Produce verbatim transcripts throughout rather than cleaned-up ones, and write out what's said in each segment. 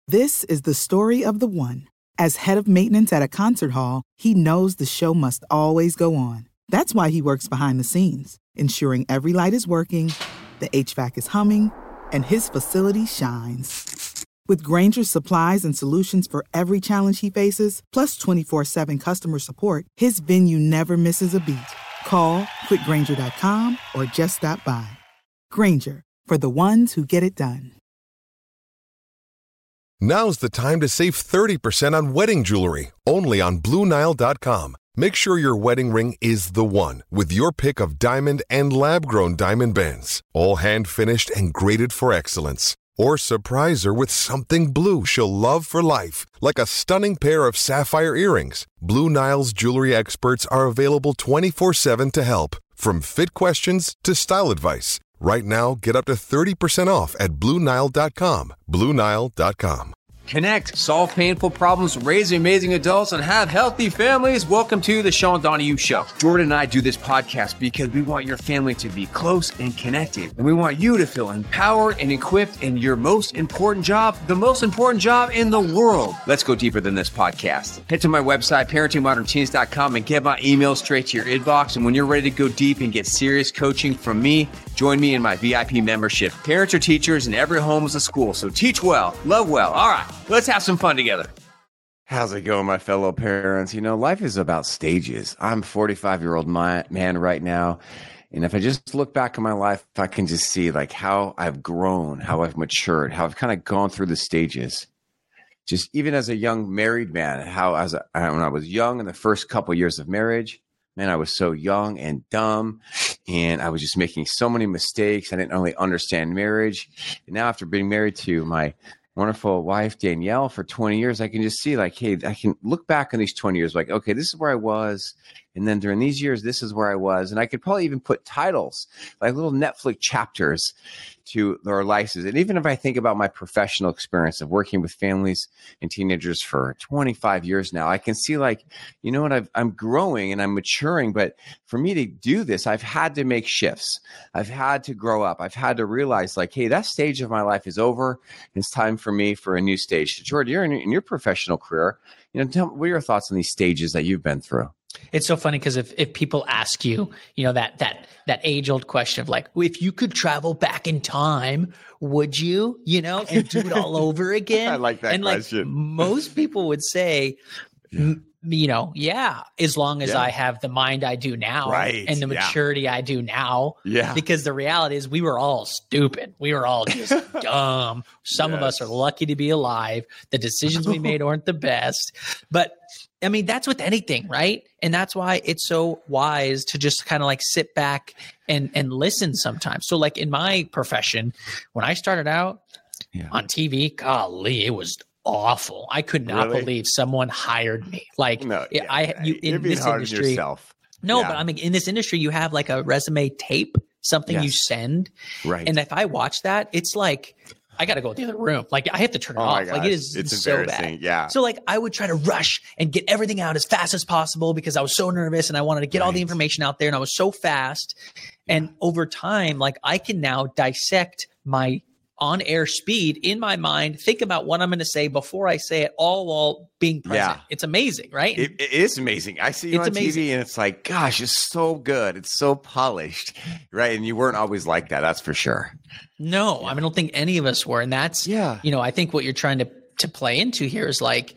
This is the story of the one. As head of maintenance at a concert hall, he knows the show must always go on. That's why he works behind the scenes, ensuring every light is working, the H V A C is humming, and his facility shines. With Grainger's supplies and solutions for every challenge he faces, plus twenty-four seven customer support, his venue never misses a beat. Call quick grainger dot com or just stop by. Grainger, for the ones who get it done. Now's the time to save thirty percent on wedding jewelry, only on Blue Nile dot com. Make sure your wedding ring is the one with your pick of diamond and lab-grown diamond bands, all hand-finished and graded for excellence. Or surprise her with something blue she'll love for life, like a stunning pair of sapphire earrings. Blue Nile's jewelry experts are available twenty-four seven to help, from fit questions to style advice. Right now, get up to thirty percent off at Blue Nile dot com. Blue Nile dot com. Connect, solve painful problems, raise amazing adults, and have healthy families. Welcome to the Sean Donahue Show. Jordan and I do this podcast because we want your family to be close and connected. And we want you to feel empowered and equipped in your most important job, the most important job in the world. Let's go deeper than this podcast. Head to my website, parenting modern teens dot com, and get my email straight to your inbox. And when you're ready to go deep and get serious coaching from me, join me in my V I P membership. Parents are teachers and every home is a school. So teach well, love well. All right. Let's have some fun together. How's it going, my fellow parents? You know, life is about stages. I'm a forty-five-year-old man right now. And if I just look back at my life, I can just see like how I've grown, how I've matured, how I've kind of gone through the stages. Just even as a young married man, how as a, when I was young in the first couple of years of marriage, man, I was so young and dumb, and I was just making so many mistakes. I didn't really understand marriage. And now after being married to my wonderful wife, Danielle, for twenty years, I can just see like, hey, I can look back on these twenty years, like, okay, this is where I was. And then during these years, this is where I was. And I could probably even put titles, like little Netflix chapters to our lives. And even if I think about my professional experience of working with families and teenagers for twenty-five years now, I can see like, you know what, I've, I'm growing and I'm maturing. But for me to do this, I've had to make shifts. I've had to grow up. I've had to realize like, hey, that stage of my life is over. It's time for me for a new stage. Jordan, you're in, in your professional career. You know, tell me, what are your thoughts on these stages that you've been through? It's so funny because if, if people ask you, you know, that that that age old question of like, if you could travel back in time, would you, you know, and do it all over again? I like that and question. Like most people would say, yeah. m- you know, yeah, as long as yeah. I have the mind I do now right. and the maturity yeah. I do now. Yeah. Because the reality is we were all stupid. We were all just dumb. Some yes. of us are lucky to be alive. The decisions we made aren't the best. But I mean, that's with anything, right? And that's why it's so wise to just kind of like sit back and, and listen sometimes. So like in my profession, when I started out yeah. on T V, golly, it was awful. I could not really? believe someone hired me. Like no, yeah, I, you, in this industry, yourself. no, yeah. but I mean, in this industry, you have like a resume tape, something yes. you send. Right. And if I watch that, it's like, I got to go to the other room. Like I have to turn it oh off. Gosh. Like it is it's so bad. Yeah. So like I would try to rush and get everything out as fast as possible because I was so nervous and I wanted to get right. all the information out there and I was so fast. And over time, like I can now dissect my on-air speed in my mind, think about what I'm going to say before I say it, all while being present. Yeah. It's amazing, right? It, it is amazing. I see you it's on amazing. T V and it's like, gosh, it's so good. It's so polished, right? And you weren't always like that. That's for sure. No, yeah. I mean, I don't think any of us were. And that's, yeah. you know, I think what you're trying to, to play into here is like,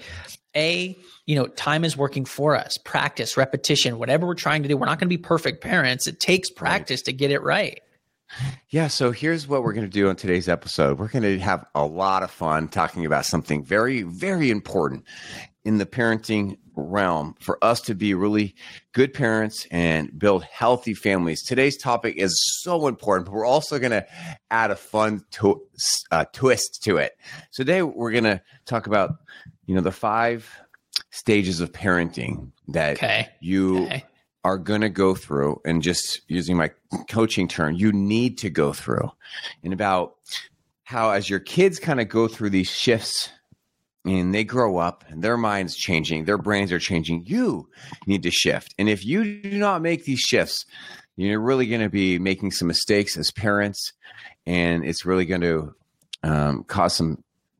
A, you know, time is working for us, practice, repetition, whatever we're trying to do. We're not going to be perfect parents. It takes practice right. to get it right. Yeah. So here's what we're going to do on today's episode. We're going to have a lot of fun talking about something very, very important in the parenting realm for us to be really good parents and build healthy families. Today's topic is so important, but we're also going to add a fun to, uh, twist to it. So today we're going to talk about, you know, the five stages of parenting that okay. you okay. are going to go through, and just using my coaching term, you need to go through, and about how as your kids kind of go through these shifts and they grow up and their mind's changing, their brains are changing, you need to shift. And if you do not make these shifts, you're really going to be making some mistakes as parents, and it's really going to um, cause some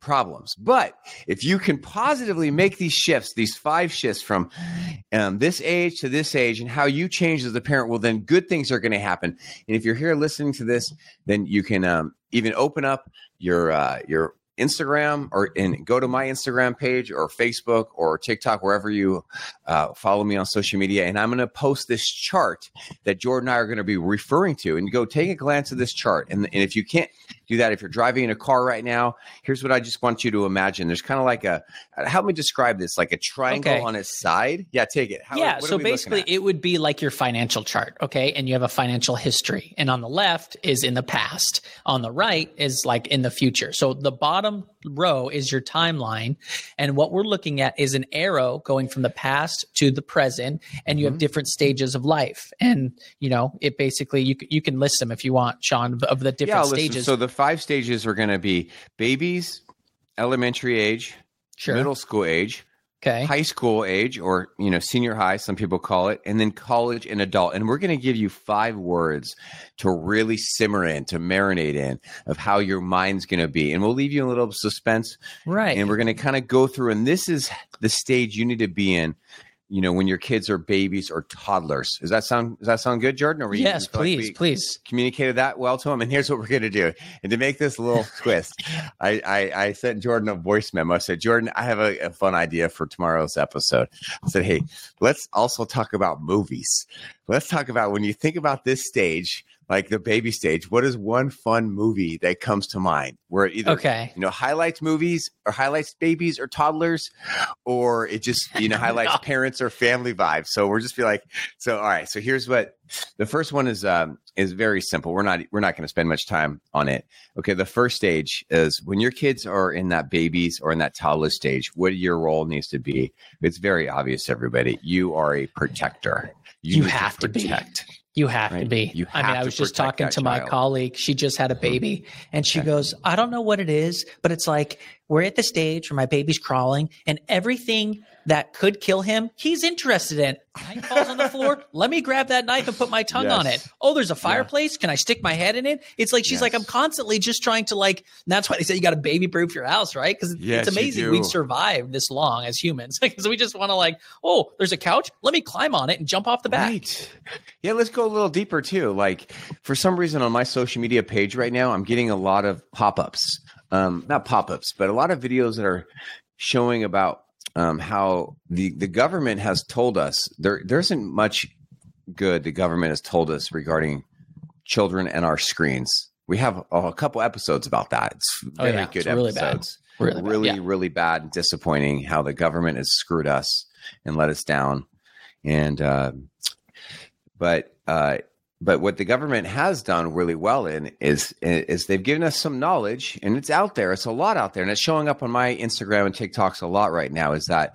problems. But if you can positively make these shifts, these five shifts from um, this age to this age, and how you change as a parent, well, then good things are going to happen. And if you're here listening to this, then you can um, even open up your uh, your Instagram or and go to my Instagram page or Facebook or TikTok, wherever you uh, follow me on social media. And I'm going to post this chart that Jordan and I are going to be referring to, and go take a glance at this chart. And, and if you can't do that, if you're driving in a car right now, here's what I just want you to imagine. There's kind of like a, help me describe this, like a triangle Okay. on its side. Yeah, take it. How, yeah. what are So we looking basically at? it would be like your financial chart. Okay. And you have a financial history, and on the left is in the past, on the right is like in the future. So the bottom row is your timeline. And what we're looking at is an arrow going from the past to the present, and you have different stages of life. And, you know, it basically, you, c- you can list them if you want, Sean, of the different Yeah, listen, stages. so the five stages are going to be babies, elementary age, Sure. middle school age, Okay. high school age, or, you know, senior high, some people call it, and then college and adult. And we're going to give you five words to really simmer in, to marinate in, of how your mind's going to be. And we'll leave you in a little suspense. Right. And we're going to kind of go through, and this is the stage you need to be in, you know, when your kids are babies or toddlers. Does that sound, does that sound good, Jordan? Or we, yes, you feel like please, we please. communicated that well to him? And here's what we're going to do. And to make this a little twist, I, I, I sent Jordan a voice memo. I said, Jordan, I have a, a fun idea for tomorrow's episode. I said, hey, let's also talk about movies. Let's talk about, when you think about this stage, like the baby stage, what is one fun movie that comes to mind where it either, Okay. you know, highlights movies or highlights babies or toddlers, or it just, you know, highlights No. parents or family vibes. So we're just be like, so, all right. So here's what the first one is, um, is very simple. We're not, we're not going to spend much time on it. Okay. The first stage is when your kids are in that babies or in that toddler stage, what your role needs to be. It's very obvious, everybody. You are a protector. You need have to be. protect. You have to Right. be. You I mean, have I to was just protect talking that to my child. colleague. She just had a baby, and she Okay. goes, I don't know what it is, but it's like we're at the stage where my baby's crawling, and everything that could kill him, he's interested in. Knife falls on the floor. Let me grab that knife and put my tongue on Yes. it. Oh, there's a fireplace. Can I stick my head in it? It's like she's Yes. like, I'm constantly just trying to like. And that's why they say you got to baby proof your house, right? Because Yes, it's you amazing do. we've survived this long as humans. Because we just want to like, oh, there's a couch. Let me climb on it and jump off the back. Right. Yeah, let's go a little deeper too. Like, for some reason on my social media page right now, I'm getting a lot of pop-ups. Um, not pop-ups, but a lot of videos that are showing about um, how the, the government has told us there there isn't much good the government has told us regarding children and our screens. We have a, a couple episodes about that. It's Oh, very yeah. good It's really bad. episodes. Really bad. really, Yeah. really bad and disappointing how the government has screwed us and let us down. And, uh, but, uh, but what the government has done really well in is, is they've given us some knowledge, and it's out there. It's a lot out there, and it's showing up on my Instagram and TikToks a lot right now, is that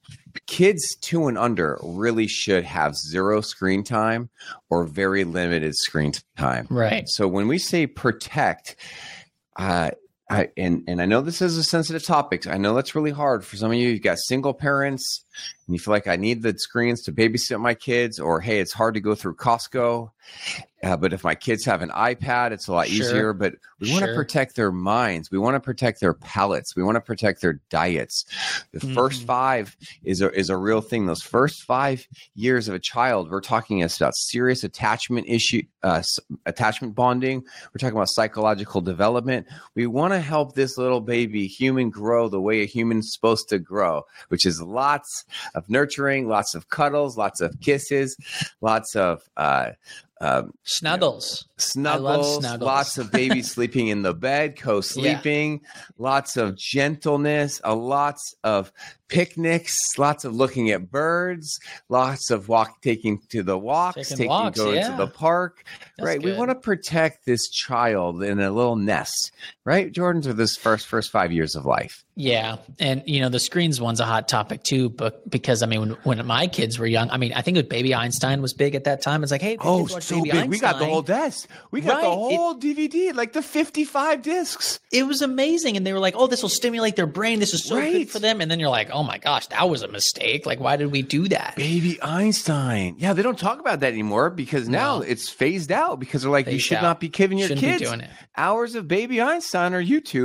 kids two and under really should have zero screen time or very limited screen time. Right. So when we say protect, uh, I, and, and I know this is a sensitive topic. I know that's really hard for some of you. You've got single parents and you feel like I need the screens to babysit my kids, or, hey, it's hard to go through Costco. Uh, but if my kids have an iPad, it's a lot Sure. easier. But we want to Sure. protect their minds. We want to protect their palates. We want to protect their diets. The first Mhm. five is a, is a real thing. Those first five years of a child, we're talking about serious attachment issue, uh, s- attachment bonding. We're talking about psychological development. We want to help this little baby human grow the way a human's supposed to grow, which is lots of nurturing, lots of cuddles, lots of kisses, lots of uh, um, Snuggles. snuggles, snuggles. lots of babies sleeping in the bed, co-sleeping, lots of gentleness, a lots of picnics, lots of looking at birds, lots of walk, taking to the walks, Taking taking walks, going yeah. to the park. That's right. We good. want to protect this child in a little nest, right? Jordan, for this first first five years of life. Yeah. And, you know, the screens one's a hot topic too, but because, I mean, when, when my kids were young, I mean, I think it Baby Einstein was big at that time. It's like, hey, Oh, kids watch so Baby big. We got the Einstein. whole desk. We got the Right. whole D V D, like the fifty-five discs. It was amazing. And they were like, oh, this will stimulate their brain. This is so Right. good for them. And then you're like, oh my gosh, that was a mistake. Like, why did we do that? Baby Einstein. Yeah, they don't talk about that anymore because now No. it's phased out because they're like, you Phased should out. not be giving your Shouldn't be kids doing it. hours of Baby Einstein or YouTube.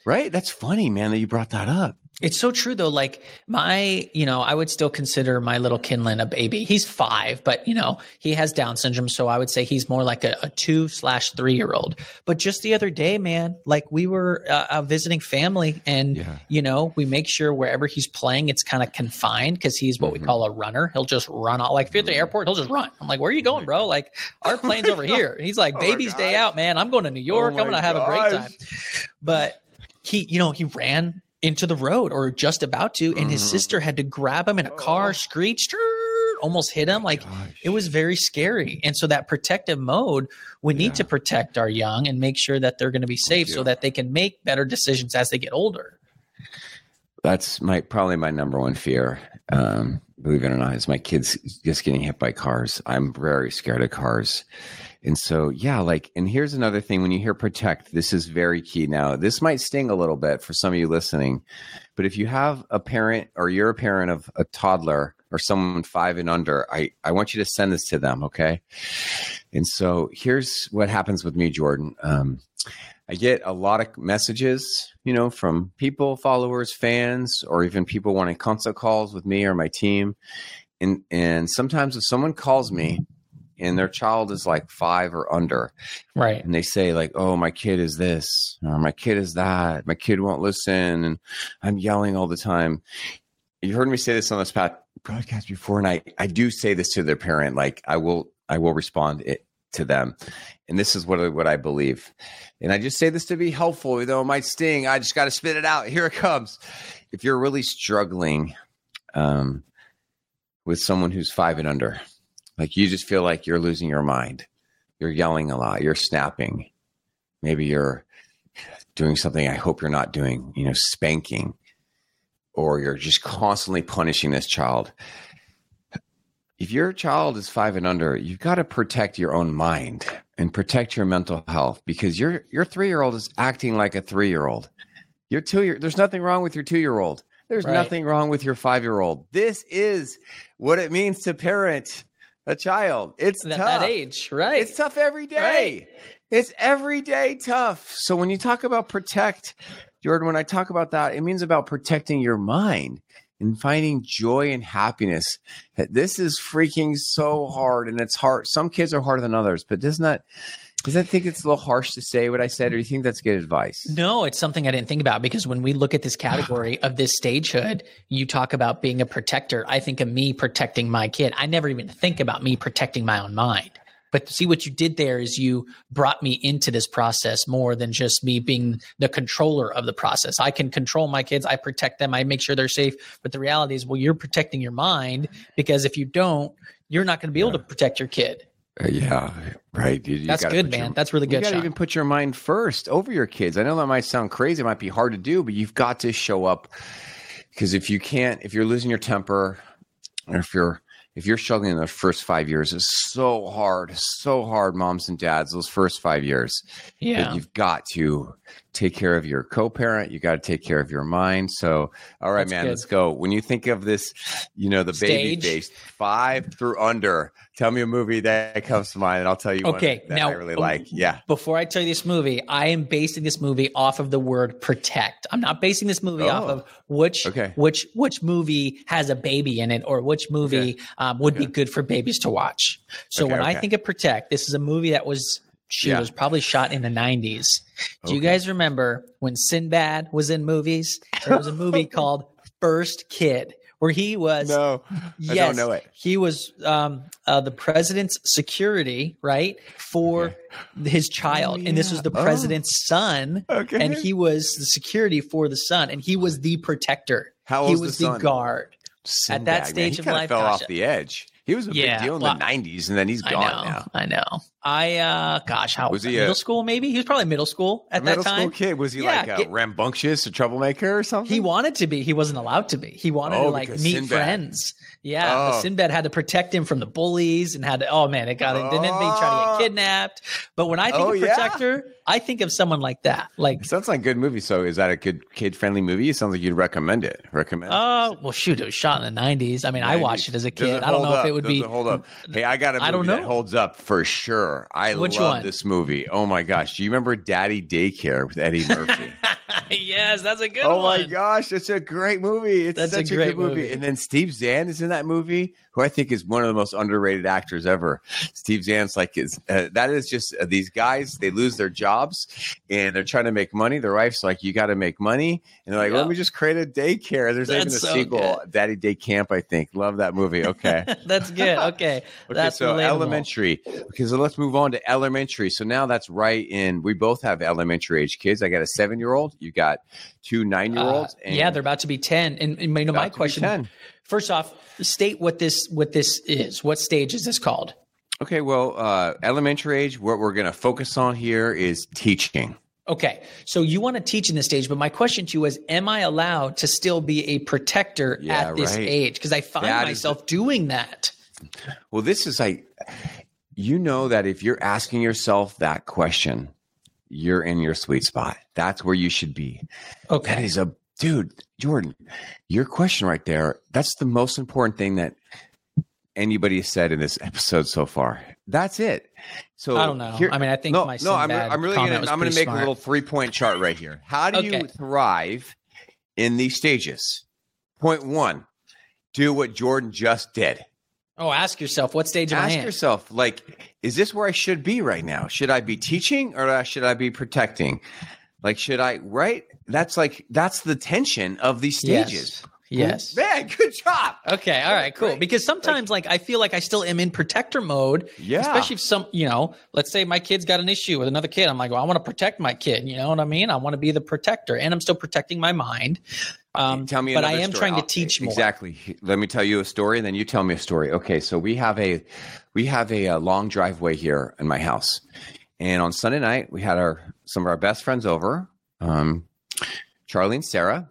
Right? That's funny, man, that you brought that up. It's so true though. Like my, you know, I would still consider my little Kinlan a baby. He's five, but you know, he has Down syndrome. So I would say he's more like a, a two slash three year old. But just the other day, man, like we were uh, uh, visiting family and, yeah. you know, we make sure wherever he's playing, it's kind of confined because he's what mm-hmm. we call a runner. He'll just run out. Like if you're at the airport, he'll just run. I'm like, where are you going, bro? Like our plane's over here. And he's like, baby's oh day out, man. I'm going to New York. Oh I'm going to have a great time. But he, you know, he ran into the road or just about to, and mm-hmm. his sister had to grab him in a car, oh. screeched, almost hit him. Like Gosh. It was very scary. And so that protective mode, we need yeah. to protect our young and make sure that they're going to be safe so that they can make better decisions as they get older. That's my, probably my number one fear. Um, believe it or not, is my kids just getting hit by cars. I'm very scared of cars. And so, yeah, like, and here's another thing. When you hear protect, this is very key. Now, this might sting a little bit for some of you listening, but if you have a parent or you're a parent of a toddler or someone five and under, I, I want you to send this to them. Okay. And so here's what happens with me, Jordan. Um, I get a lot of messages, you know, from people, followers, fans, or even people wanting consult calls with me or my team. And, and sometimes if someone calls me, and their child is like five or under. Right. And they say like, oh, my kid is this, or my kid is that. My kid won't listen. And I'm yelling all the time. You heard me say this on this podcast before. And I, I do say this to their parent. Like I will, I will respond it to them. And this is what, what I believe. And I just say this to be helpful, even though it might sting. I just got to spit it out. Here it comes. If you're really struggling um, with someone who's five and under, like you just feel like you're losing your mind. You're yelling a lot. You're snapping. Maybe you're doing something I hope you're not doing, you know, spanking, or you're just constantly punishing this child. If your child is five and under, you've got to protect your own mind and protect your mental health, because your your three-year-old is acting like a three-year-old. Your two-year, there's nothing wrong with your two-year-old. There's right. nothing wrong with your five-year-old. This is what it means to parent a child. It's that, tough. That age, right? It's tough every day. Right. It's every day tough. So when you talk about protect, Jordan, when I talk about that, it means about protecting your mind and finding joy and happiness. This is freaking so hard, and it's hard. Some kids are harder than others, but doesn't that, does that think it's a little harsh to say what I said, or do you think that's good advice? No, it's something I didn't think about, because when we look at this category of this stagehood, you talk about being a protector. I think of me protecting my kid. I never even think about me protecting my own mind. But see, what you did there is you brought me into this process more than just me being the controller of the process. I can control my kids. I protect them. I make sure they're safe. But the reality is, well, you're protecting your mind, because if you don't, you're not going to be able to protect your kid. Uh, yeah, right. You, you That's good, man. Your, That's really good. You got to even put your mind first over your kids. I know that might sound crazy. It might be hard to do, but you've got to show up, because if you can't, if you're losing your temper, or if you're if you're struggling in the first five years, it's so hard, so hard, moms and dads, those first five years. Yeah, that you've got to take care of your co-parent. You got to take care of your mind. So, all right, That's man, good. Let's go. When you think of this, you know, the baby face, five through under, tell me a movie that comes to mind, and I'll tell you okay, one that now, I really like. Yeah. Before I tell you this movie, I am basing this movie off of the word protect. I'm not basing this movie oh. off of which okay. which which movie has a baby in it, or which movie okay. um, would okay. be good for babies to watch. So okay, when okay. I think of protect, this is a movie that was She yeah. was probably shot in the nineties. Do okay. you guys remember when Sinbad was in movies? There was a movie called First Kid, where he was. No, yes, I don't know it. He was um, uh, the president's security, right, for okay. his child. Oh, yeah. And this was the president's oh. son. Okay. And he was the security for the son. And he was the protector. How He old was the, the son? guard. Sinbad, at that stage man. of he life. Fell gosh, off the edge. He was a yeah, big deal in well, the nineties, and then he's gone I know, now. I know. I, uh, gosh, how was he? Middle a, school, maybe? He was probably middle school at a that middle time. Middle school kid. Was he yeah, like a get, rambunctious, a troublemaker or something? He wanted to be. He wasn't allowed to be. He wanted oh, to like meet Sinbad. friends. Yeah. Oh. But Sinbad had to protect him from the bullies and had to, oh man, it got it. Then they tried to get kidnapped. But when I think oh, of protector, yeah? I think of someone like that. Like, it sounds like a good movie. So is that a good kid friendly movie? It sounds like you'd recommend it. Recommend? Oh, uh, well, shoot, it was shot in the nineties. I mean, nineties. I watched it as a kid. I don't know up? if it would Does be. It hold up. Hey, I got a movie I don't know. that holds up for sure. I Which love one? this movie. Oh my gosh. Do you remember Daddy Daycare with Eddie Murphy? Yes. Yes, that's a good oh one. my gosh, it's a great movie. It's That's such a a, great good movie. movie. And then Steve Zahn is in that movie, who I think is one of the most underrated actors ever. Steve Zahn's like is uh, that is just uh, these guys. They lose their jobs and they're trying to make money. Their wife's like, "You got to make money," and they're like, Yeah. "Let me just create a daycare." There's That's even a so sequel, good. Daddy Day Camp. I think love that movie. Okay. That's good. Okay. Okay, That's so relatable. elementary. Okay, so let's move on to elementary. So now that's right in. We both have elementary age kids. I got a seven-year-old. You got two nine-year-olds. Uh, yeah, they're about to be ten. And, and you know, my question, ten. first off, state what this what this is. What stage is this called? Okay, well, uh, elementary age. What we're going to focus on here is teaching. Okay, so you want to teach in this stage, but my question to you is, am I allowed to still be a protector Yeah, at this right. age? Because I find That is myself doing that. Well, this is like, you know, that if you're asking yourself that question, you're in your sweet spot. That's where you should be. Okay. That is a dude, Jordan, your question right there. That's the most important thing that anybody has said in this episode so far. That's it. So I don't know. I mean, I think no, my no. I'm, Sinbad I'm really comment gonna, was I'm going to pretty make smart. a little three point chart right here. How do you Okay. thrive in these stages? Point one, do what Jordan just did. Oh, ask yourself, what stage am I Ask in? yourself, like, is this where I should be right now? Should I be teaching or should I be protecting? Like, should I, right? That's like, that's the tension of these stages. Yes. Man, good job. Okay. All right. Cool. Great. Because sometimes, like, I feel like I still am in protector mode. Yeah. Especially if some, you know, let's say my kid's got an issue with another kid. I'm like, well, I want to protect my kid. You know what I mean? I want to be the protector, and I'm still protecting my mind. Um, Tell me but I another am story. trying to I'll- teach more. Exactly. Let me tell you a story, and then you tell me a story. Okay, so we have a we have a, a long driveway here in my house, and on Sunday night we had our some of our best friends over, um, Charlie and Sarah,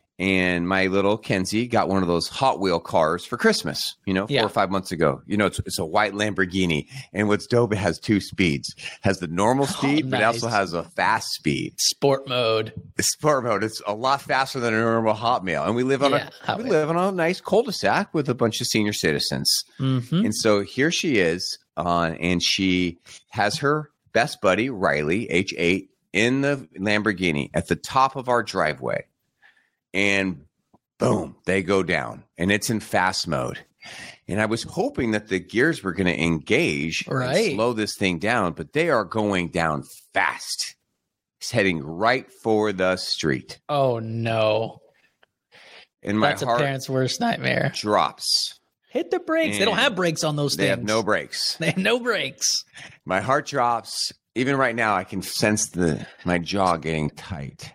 and my little Kenzie got one of those Hot Wheel cars for Christmas. You know, four Yeah. or five months ago. You know, it's it's a white Lamborghini, and what's dope, it has two speeds. Has the normal speed, but it also nice. has a fast speed. Sport mode. Sport mode. It's a lot faster than a normal Hotmail, and we live on Yeah, a Hot we Wheel. live on a nice cul-de-sac with a bunch of senior citizens. Mm-hmm. And so here she is, on, and she has her best buddy Riley, H eight, in the Lamborghini at the top of our driveway, and boom, they go down, and it's in fast mode. And I was hoping that the gears were going to engage Right. and slow this thing down, but they are going down fast. It's heading right for the street. Oh, no. And my That's a heart parent's worst nightmare. drops. Hit the brakes. They don't And have brakes on those They things. have no brakes. They have no brakes. My heart drops. Even right now, I can sense the my jaw getting tight.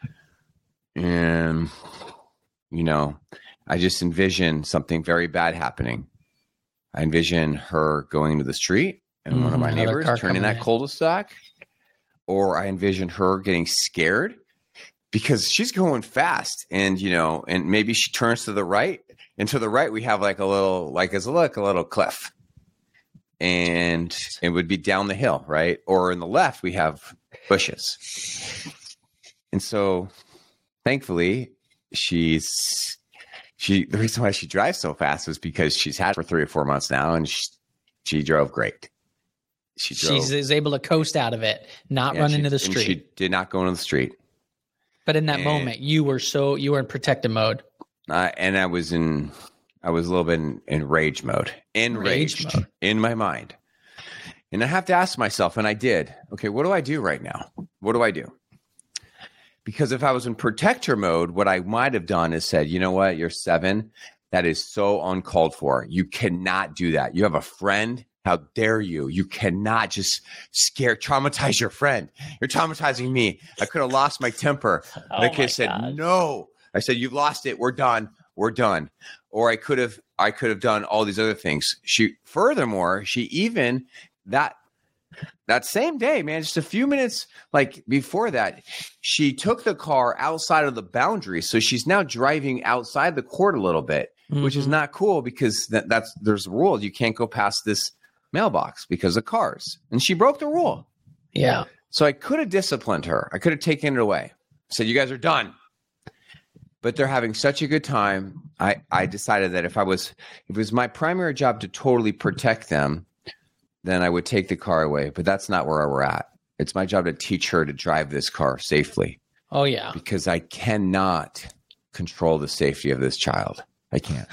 And, you know, I just envision something very bad happening. I envision her going to the street and one of Mhm, my another neighbors car turning coming that in. cul-de-sac. Or I envision her getting scared because she's going fast, and, you know, and maybe she turns to the right, and to the right, we have like a little, like as a look, a little cliff, and it would be down the hill, right? Or in the left, we have bushes. And so thankfully she's, she, the reason why she drives so fast is because she's had it for three or four months now, and she, she drove great. She drove. She's is able to coast out of it, not yeah, run she- into the and street. She did not go into the street. But in that and- moment, you were so you were in protective mode. Uh, and I was in, I was a little bit in, in rage mode, enraged Rage mode. in my mind. And I have to ask myself, and I did, okay, what do I do right now? What do I do? Because if I was in protector mode, what I might have done is said, you know what, you're seven. That is so uncalled for. You cannot do that. You have a friend. How dare you? You cannot just scare, traumatize your friend. You're traumatizing me. I could have lost my temper. And I Oh could my have said, God. no. I said, you've lost it. We're done. We're done. Or I could have, I could have done all these other things. She, furthermore, she even that, that same day, man, just a few minutes like before that, she took the car outside of the boundary. So she's now driving outside the court a little bit, which is Mhm. not cool because that, that's, there's a rule. You can't go past this mailbox because of cars. And she broke the rule. Yeah. So I could have disciplined her. I could have taken it away. Said, you guys are done. But they're having such a good time. I, I decided that if I was, if it was my primary job to totally protect them, then I would take the car away. But that's not where we're at. It's my job to teach her to drive this car safely. Oh, yeah. Because I cannot control the safety of this child. I can't.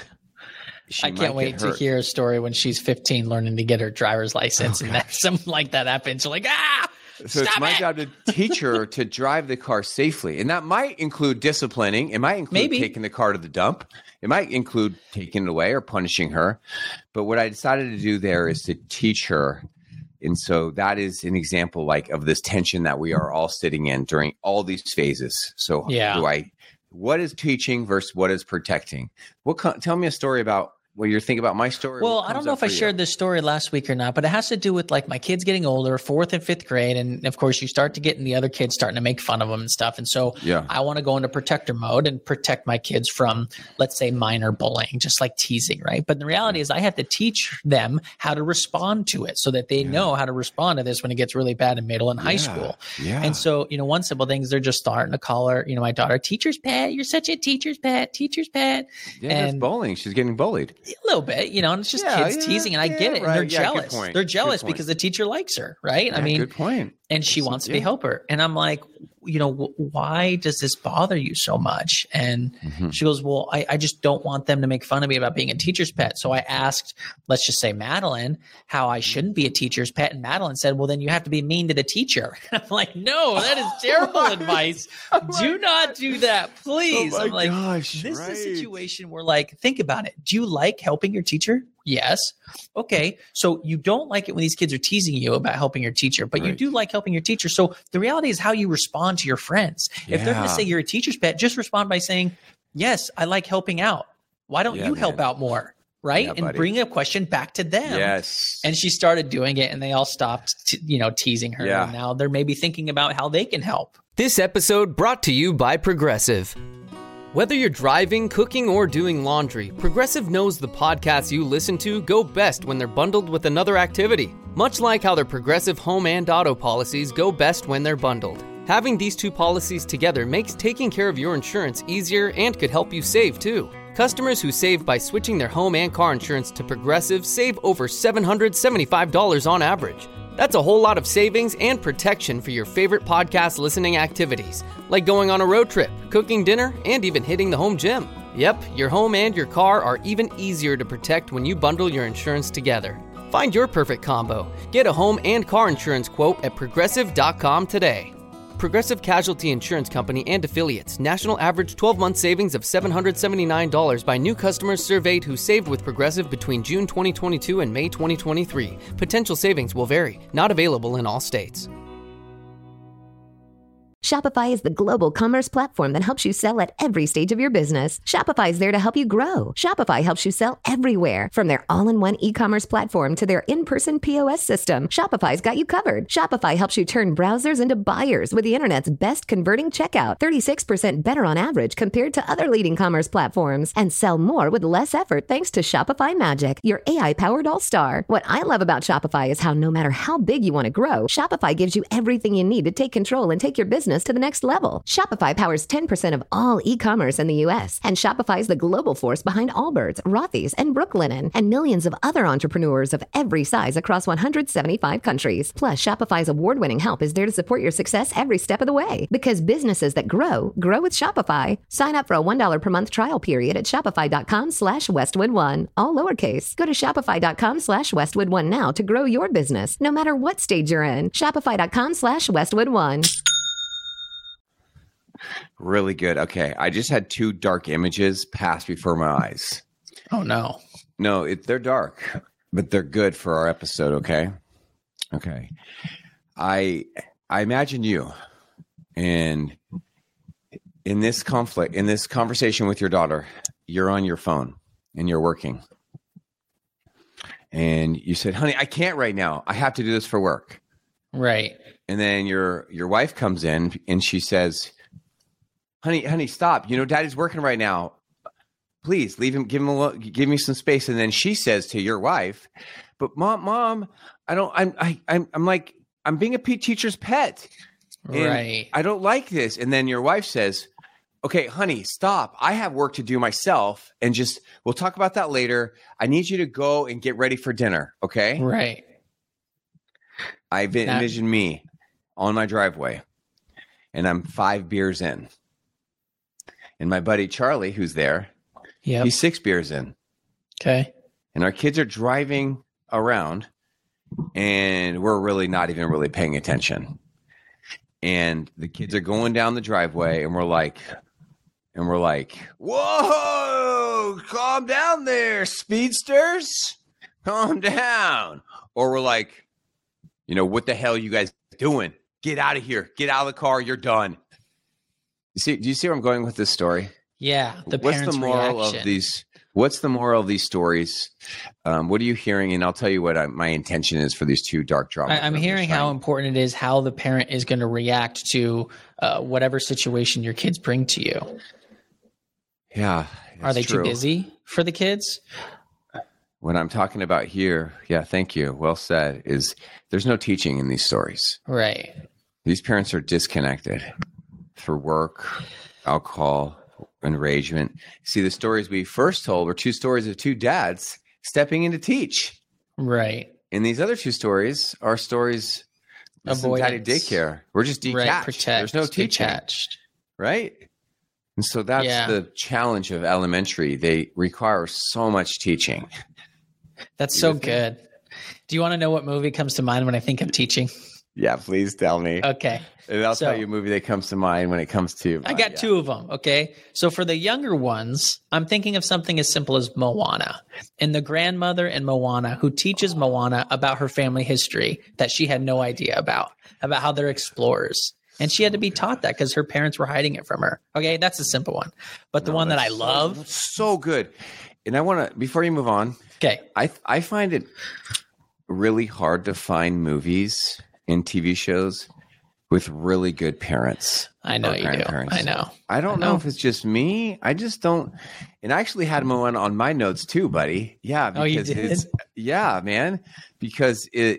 She I can't wait to hear a story when she's fifteen learning to get her driver's license, oh, and that something like that happens. You're like, ah, so stop it's my it. job to teach her to drive the car safely. And that might include disciplining. It might include Maybe. taking the car to the dump. It might include taking it away or punishing her. But what I decided to do there is to teach her. And so that is an example like of this tension that we are all sitting in during all these phases. So yeah. do I, what is teaching versus what is protecting? What, tell me a story about what you're thinking about my story. Well, I don't know if I shared this story last week or not, but it has to do with like my kids getting older, fourth and fifth grade. And of course you start to get in the other kids starting to make fun of them and stuff. And so yeah. I want to go into protector mode and protect my kids from, let's say, minor bullying, just like teasing, right? But the reality is I have to teach them how to respond to it so that they yeah. know how to respond to this when it gets really bad in middle and high yeah. school. Yeah. And so, you know, one simple thing is they're just starting to call her, you know, my daughter, teacher's pet. You're such a teacher's pet, teacher's pet. Yeah, and it's bullying. She's getting bullied. A little bit, you know. And it's just yeah, kids yeah, teasing, and I yeah, get it. And right. they're yeah, jealous. They're jealous point. because the teacher likes her, right? Yeah, I mean, good point. And she That's, wants to yeah. be helper. And I'm like, you know, w- why does this bother you so much? And mm-hmm. she goes, well, I, I just don't want them to make fun of me about being a teacher's pet. So I asked, let's just say Madeline, how I shouldn't be a teacher's pet. And Madeline said, well, then you have to be mean to the teacher. I'm like, no, that is terrible oh advice. Oh do not God. do that, please. Oh I'm like, gosh, this right. is a situation where, like, think about it. Do you like helping your teacher? Yes. Okay. So you don't like it when these kids are teasing you about helping your teacher, but right. you do like helping your teacher. So the reality is how you respond to your friends. Yeah. If they're going to say you're a teacher's pet, just respond by saying, yes, I like helping out. Why don't yeah, you man. help out more? Right. Yeah, and buddy. bring a question back to them. Yes. And she started doing it and they all stopped, t- you know, teasing her. Yeah. And now they're maybe thinking about how they can help. This episode brought to you by Progressive. Whether you're driving, cooking, or doing laundry, Progressive knows the podcasts you listen to go best when they're bundled with another activity. Much like how their Progressive home and auto policies go best when they're bundled. Having these two policies together makes taking care of your insurance easier and could help you save too. Customers who save by switching their home and car insurance to Progressive save over seven hundred seventy-five dollars on average. That's a whole lot of savings and protection for your favorite podcast listening activities, like going on a road trip, cooking dinner, and even hitting the home gym. Yep, your home and your car are even easier to protect when you bundle your insurance together. Find your perfect combo. Get a home and car insurance quote at progressive dot com today. Progressive Casualty Insurance Company and Affiliates. National average twelve-month savings of seven hundred seventy-nine dollars by new customers surveyed who saved with Progressive between June twenty twenty-two and May twenty twenty-three. Potential savings will vary. Not available in all states. Shopify is the global commerce platform that helps you sell at every stage of your business. Shopify is there to help you grow. Shopify helps you sell everywhere, from their all-in-one e-commerce platform to their in-person P O S system. Shopify's got you covered. Shopify helps you turn browsers into buyers with the internet's best converting checkout, thirty-six percent better on average compared to other leading commerce platforms, and sell more with less effort thanks to Shopify Magic, your A I-powered all-star. What I love about Shopify is how no matter how big you want to grow, Shopify gives you everything you need to take control and take your business to the next level. Shopify powers ten percent of all e-commerce in the U S, and Shopify is the global force behind Allbirds, Rothy's, and Brooklinen, and millions of other entrepreneurs of every size across one hundred seventy-five countries. Plus, Shopify's award-winning help is there to support your success every step of the way. Because businesses that grow, grow with Shopify. Sign up for a one dollar per month trial period at shopify.com slash Westwood One. All lowercase. Go to shopify.com slash Westwood One now to grow your business, no matter what stage you're in. Shopify.com slash Westwood One. Really good. Okay. I just had two dark images pass before my eyes. Oh, no. No, it, they're dark, but they're good for our episode. Okay. Okay. I, I imagine you and in this conflict, in this conversation with your daughter, you're on your phone and you're working. And you said, honey, I can't right now. I have to do this for work. Right. And then your, your wife comes in and she says, honey, honey, stop. You know, daddy's working right now. Please leave him, give him a little, give me some space. And then she says to your wife, but mom, mom, I don't, I'm, I, I'm, I'm like, I'm being a P teacher's pet. And right. I don't like this. And then your wife says, okay, honey, stop. I have work to do myself and just, we'll talk about that later. I need you to go and get ready for dinner. Okay. Right. I envision me on my driveway. and I'm five beers in. And my buddy Charlie, who's there, Yep. he's six beers in. Okay. And our kids are driving around, and we're really not even really paying attention. And the kids are going down the driveway, and we're like, and we're like, whoa, calm down there, speedsters. Calm down. Or we're like, you know, what the hell are you guys doing? Get out of here. Get out of the car. You're done. You see, do you see where I'm going with this story? Yeah. The What's parents' the moral reaction. of these? What's the moral of these stories? Um, what are you hearing? And I'll tell you what I, my intention is for these two dark drama. I, I'm hearing how important it is how the parent is going to react to uh, whatever situation your kids bring to you. Yeah. Are they true. too busy for the kids? What I'm talking about here, yeah, thank you. Well said, is there's no teaching in these stories. Right. These parents are disconnected for work, alcohol, enragement. See, the stories we first told were two stories of two dads stepping in to teach. Right. And these other two stories are stories of daddy daycare. We're just detached. Right. Protect. There's no teaching. Detached. Right? And so that's Yeah. the challenge of elementary. They require so much teaching. That's You so with me? good. Do you want to know what movie comes to mind when I think of teaching? Yeah, please tell me. Okay. And I'll So- tell you a movie that comes to mind when it comes to. I got yeah. two of them. Okay. So for the younger ones, I'm thinking of something as simple as Moana and the grandmother in Moana who teaches Moana about her family history that she had no idea about, about how they're explorers. And she had to be taught that because her parents were hiding it from her. Okay. That's a simple one. But the No, one that I that's so- love. that's so good. And I want to, before you move on, Okay. I I find it really hard to find movies and T V shows with really good parents. I know or you do. grandparents. I know. I don't I know. know. if it's just me. I just don't. And I actually had one on my notes too, buddy. Yeah. Oh, you because did? it's- Yeah, man. Because it.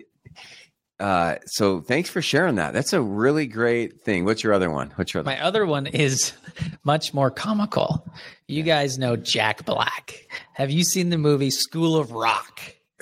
Uh, so thanks for sharing that. That's a really great thing. What's your other one? What's your other? My other one is much more comical. You guys know Jack Black. Have you seen the movie School of Rock?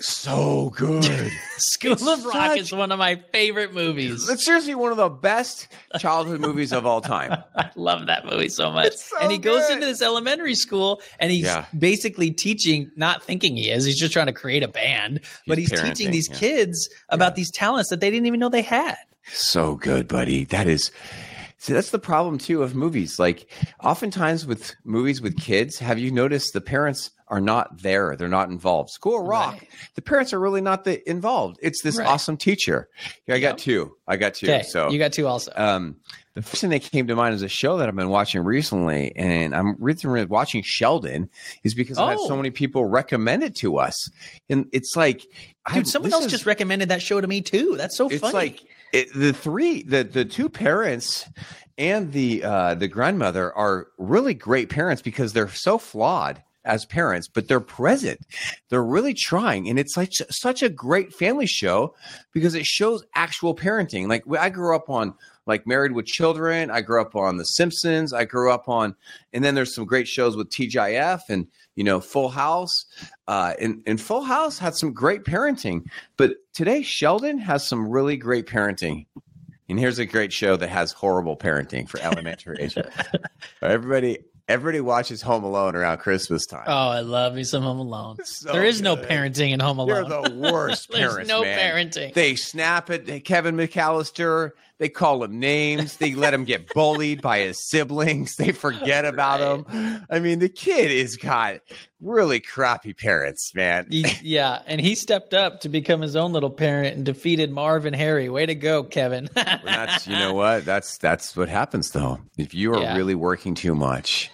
So good. School of Rock such- is one of my favorite movies. It's seriously one of the best childhood movies of all time. I love that movie so much. so and he goes good. into this elementary school and he's Yeah. basically teaching, not thinking he is, he's just trying to create a band, but he's parenting, teaching these yeah. kids about these talents that they didn't even know they had. So good, buddy. That is, see, that's the problem too of movies. Like, oftentimes with movies with kids, have you noticed the parents are not there? They're not involved. School of Rock, Right. the parents are really not the involved. It's this Right. awesome teacher. Yeah, I got Yep. two. I got two. Okay, So you got two also. um, the first thing that came to mind is a show that I've been watching recently, and I'm recently watching Sheldon, is because I've had Oh. so many people recommend it to us, and it's like, I- Dude, someone this else is- just recommended that show to me too. That's so it's funny. like it, the three the the two parents and the uh the grandmother are really great parents because they're so flawed as parents, but they're present. They're really trying, and it's like such a great family show because it shows actual parenting. Like, I grew up on like Married with Children, I grew up on The Simpsons, I grew up on, and then there's some great shows with T G I F and, you know, Full House. Uh, and, and Full House had some great parenting, but today Sheldon has some really great parenting. And here's a great show that has horrible parenting for elementary age. Everybody, everybody watches Home Alone around Christmas time. oh, I love me some Home Alone. So there is no good. parenting in Home They're Alone. the worst There's parents. no man. parenting. They snap at Kevin McAllister. They call him names. They let him get bullied by his siblings. They forget about him. I mean, the kid has got really crappy parents, man. He- yeah, and he stepped up to become his own little parent and defeated Marv and Harry. Way to go, Kevin. And that's, you know what? That's that's what happens though. If you are Yeah. really working too much,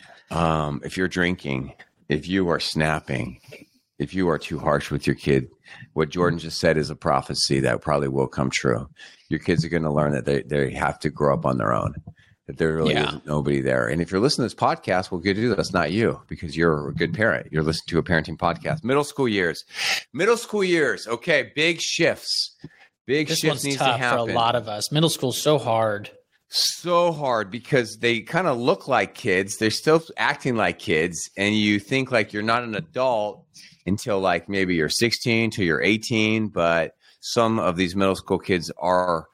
um, if you're drinking, if you are snapping, if you are too harsh with your kid, what Jordan just said is a prophecy that probably will come true. Your kids are going to learn that they, they have to grow up on their own, that there really Yeah. isn't nobody there. And if you're listening to this podcast, well, good to do. That's not you because you're a good parent. You're listening to a parenting podcast. Middle school years, middle school years. Okay. Big shifts, big This shifts one's needs to tough for happen. a lot of us. Middle school's so hard. So hard because they kind of look like kids. They're still acting like kids. And you think like you're not an adult until like maybe you're sixteen till you're eighteen. But some of these middle school kids are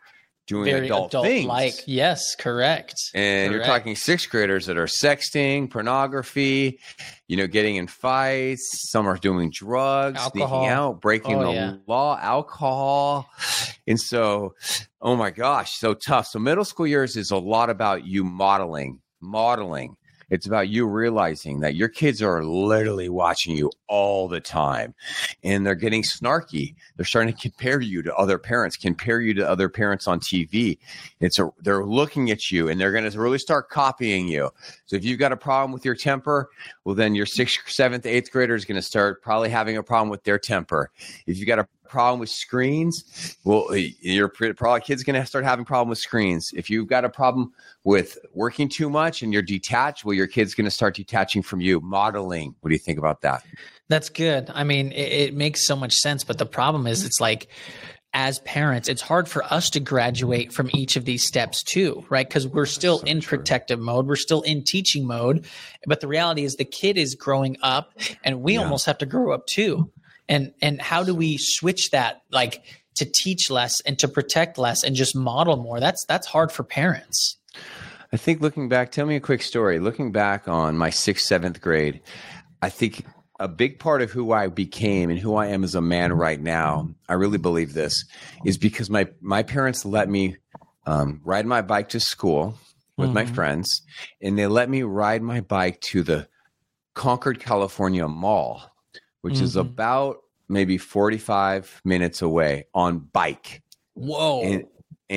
doing Very adult, adult things. like. Yes, correct. And correct. you're talking sixth graders that are sexting, pornography, you know, getting in fights. Some are doing drugs, Alcohol. sneaking out, breaking Oh, the yeah. law, alcohol. And so, oh my gosh, so tough. So middle school years is a lot about you modeling, modeling. It's about you realizing that your kids are literally watching you all the time and they're getting snarky. They're starting to compare you to other parents, compare you to other parents on T V. It's a, they're looking at you and they're going to really start copying you. So if you've got a problem with your temper, well, then your sixth, seventh, eighth grader is going to start probably having a problem with their temper. If you got a problem with screens, well, your probably kid's going to start having a problem with screens. If you've got a problem with working too much and you're detached, well, your kid's going to start detaching from you. Modeling. What do you think about that? That's good. I mean, it, it makes so much sense. But the problem is, it's like, as parents, it's hard for us to graduate from each of these steps too, right? Because we're still so in true. protective mode. We're still in teaching mode. But the reality is the kid is growing up and we yeah. almost have to grow up too. And and how do we switch that, like, to teach less and to protect less and just model more? That's that's hard for parents. I think looking back, tell me a quick story. Looking back on my sixth, seventh grade, I think a big part of who I became and who I am as a man right now, I really believe this, is because my, my parents let me um, ride my bike to school with mm-hmm. my friends, and they let me ride my bike to the Concord, California Mall, which mm-hmm. is about maybe forty-five minutes away on bike. Whoa. And,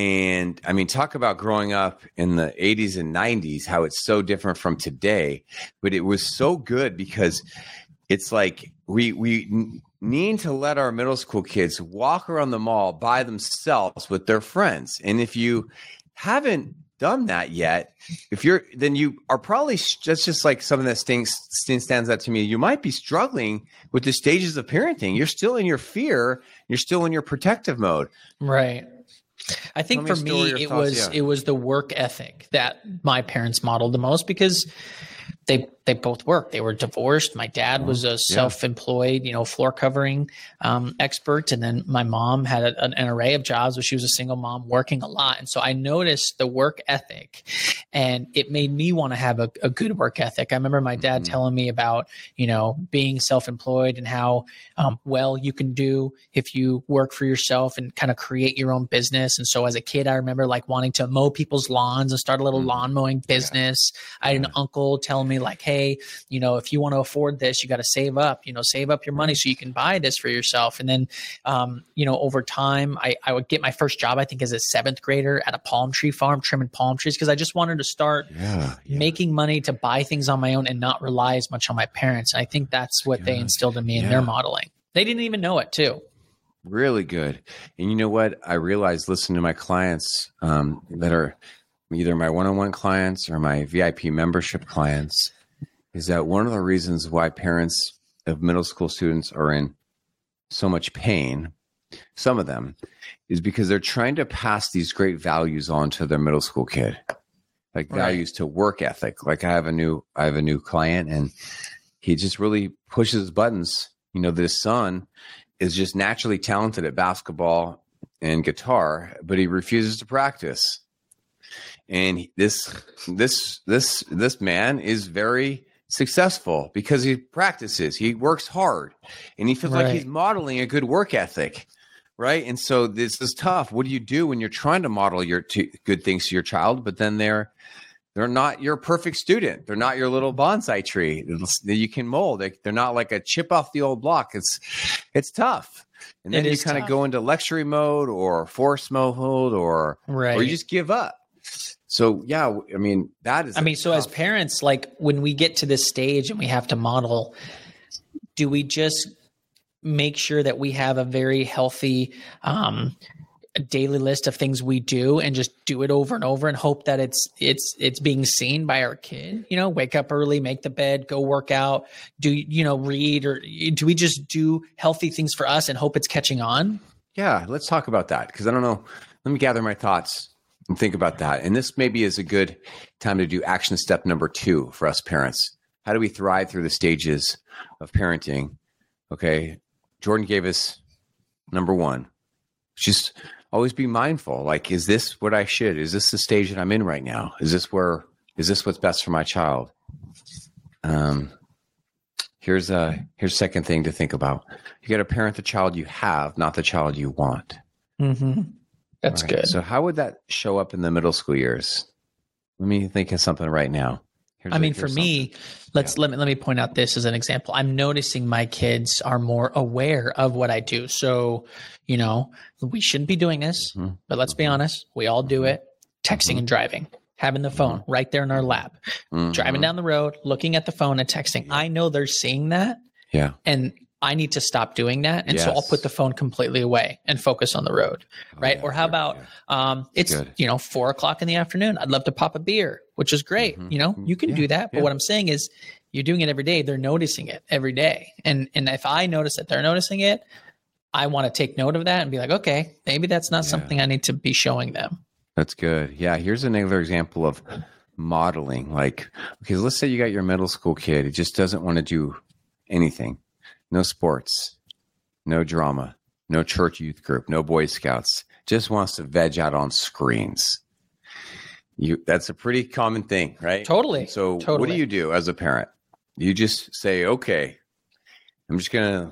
and I mean, talk about growing up in the eighties and nineties, how it's so different from today, but it was so good because it's like we, we need to let our middle school kids walk around the mall by themselves with their friends. And if you haven't done that yet, if you're, then you are probably, that's just like something that stings, stands out to me. You might be struggling with the stages of parenting. You're still in your fear. You're still in your protective mode. Right. I think for me, it was, yeah. it was the work ethic that my parents modeled the most, because they, they both worked. They were divorced. My dad was a self-employed, you know, floor covering um, expert. And then my mom had a, an, an array of jobs, but she was a single mom working a lot. And so I noticed the work ethic, and it made me want to have a, a good work ethic. I remember my dad mm-hmm. telling me about, you know, being self-employed and how um, well you can do if you work for yourself and kind of create your own business. And so as a kid, I remember like wanting to mow people's lawns and start a little mm-hmm. lawn mowing business. Yeah. I had an uncle telling me like, hey, you know, if you want to afford this, you got to save up, you know, save up your money so you can buy this for yourself. And then, um, you know, over time, I, I would get my first job, I think as a seventh grader at a palm tree farm, trimming palm trees, because I just wanted to start yeah, yeah. making money to buy things on my own and not rely as much on my parents. And I think that's what yeah. they instilled in me in yeah. their modeling. They didn't even know it too. Really good. And you know what? I realized listening to my clients um, that are either my one-on-one clients or my V I P membership clients, is that one of the reasons why parents of middle school students are in so much pain, some of them, is because they're trying to pass these great values on to their middle school kid, like right. values to work ethic. Like I have a new, I have a new client, and he just really pushes buttons. You know, this son is just naturally talented at basketball and guitar, but he refuses to practice. And this, this, this, this man is very successful because he practices, he works hard, and he feels right. like he's modeling a good work ethic, right? And so this is tough. What do you do when you're trying to model your t- good things to your child, but then they're they're not your perfect student? They're not your little bonsai tree that you can mold. They, they're not like a chip off the old block. It's it's tough. And then you kind of go into luxury mode or force mode, or right. or you just give up. So, yeah, I mean, that is, I mean, so tough. As parents, like when we get to this stage and we have to model, do we just make sure that we have a very healthy um, daily list of things we do and just do it over and over and hope that it's, it's, it's being seen by our kid? You know, wake up early, make the bed, go work out, do, you know, read, or do we just do healthy things for us and hope it's catching on? Yeah, let's talk about that, because I don't know. Let me gather my thoughts and think about that. And this maybe is a good time to do action step number two for us parents. How do we thrive through the stages of parenting? Okay. Jordan gave us number one, just always be mindful. Like, is this what I should? Is this the stage that I'm in right now? Is this where, is this what's best for my child? Um, here's a, here's a second thing to think about. You got to parent the child you have, not the child you want. Mm-hmm. That's Right. good. So how would that show up in the middle school years? Let me think of something right now. Here's I a- mean, for here's me, let's let me let me point out this as an example. I'm noticing my kids are more aware of what I do. So, you know, we shouldn't be doing this, Mhm. but let's be honest, we all do it. Texting and driving, having the phone right there in our lap, Mhm. driving down the road, looking at the phone and texting. I know they're seeing that, Yeah. and I need to stop doing that. And so I'll Yes. put the phone completely away and focus on the road. Right. yeah, or how yeah, about, um, it's, Good. you know, four o'clock in the afternoon. I'd love to pop a beer, which is great. Mhm. You know, you can Yeah, do that. But yeah. what I'm saying is you're doing it every day. They're noticing it every day. And, and if I notice that they're noticing it, I want to take note of that and be like, okay, maybe that's not Yeah. something I need to be showing them. That's good. Yeah. Here's another example of modeling. Like, okay, let's say you got your middle school kid. He just doesn't want to do anything. No sports, no drama, no church youth group, no Boy Scouts. Just wants to veg out on screens. You, that's a pretty common thing, right? Totally. So what Totally. do you do as a parent? You just say, okay, I'm just going to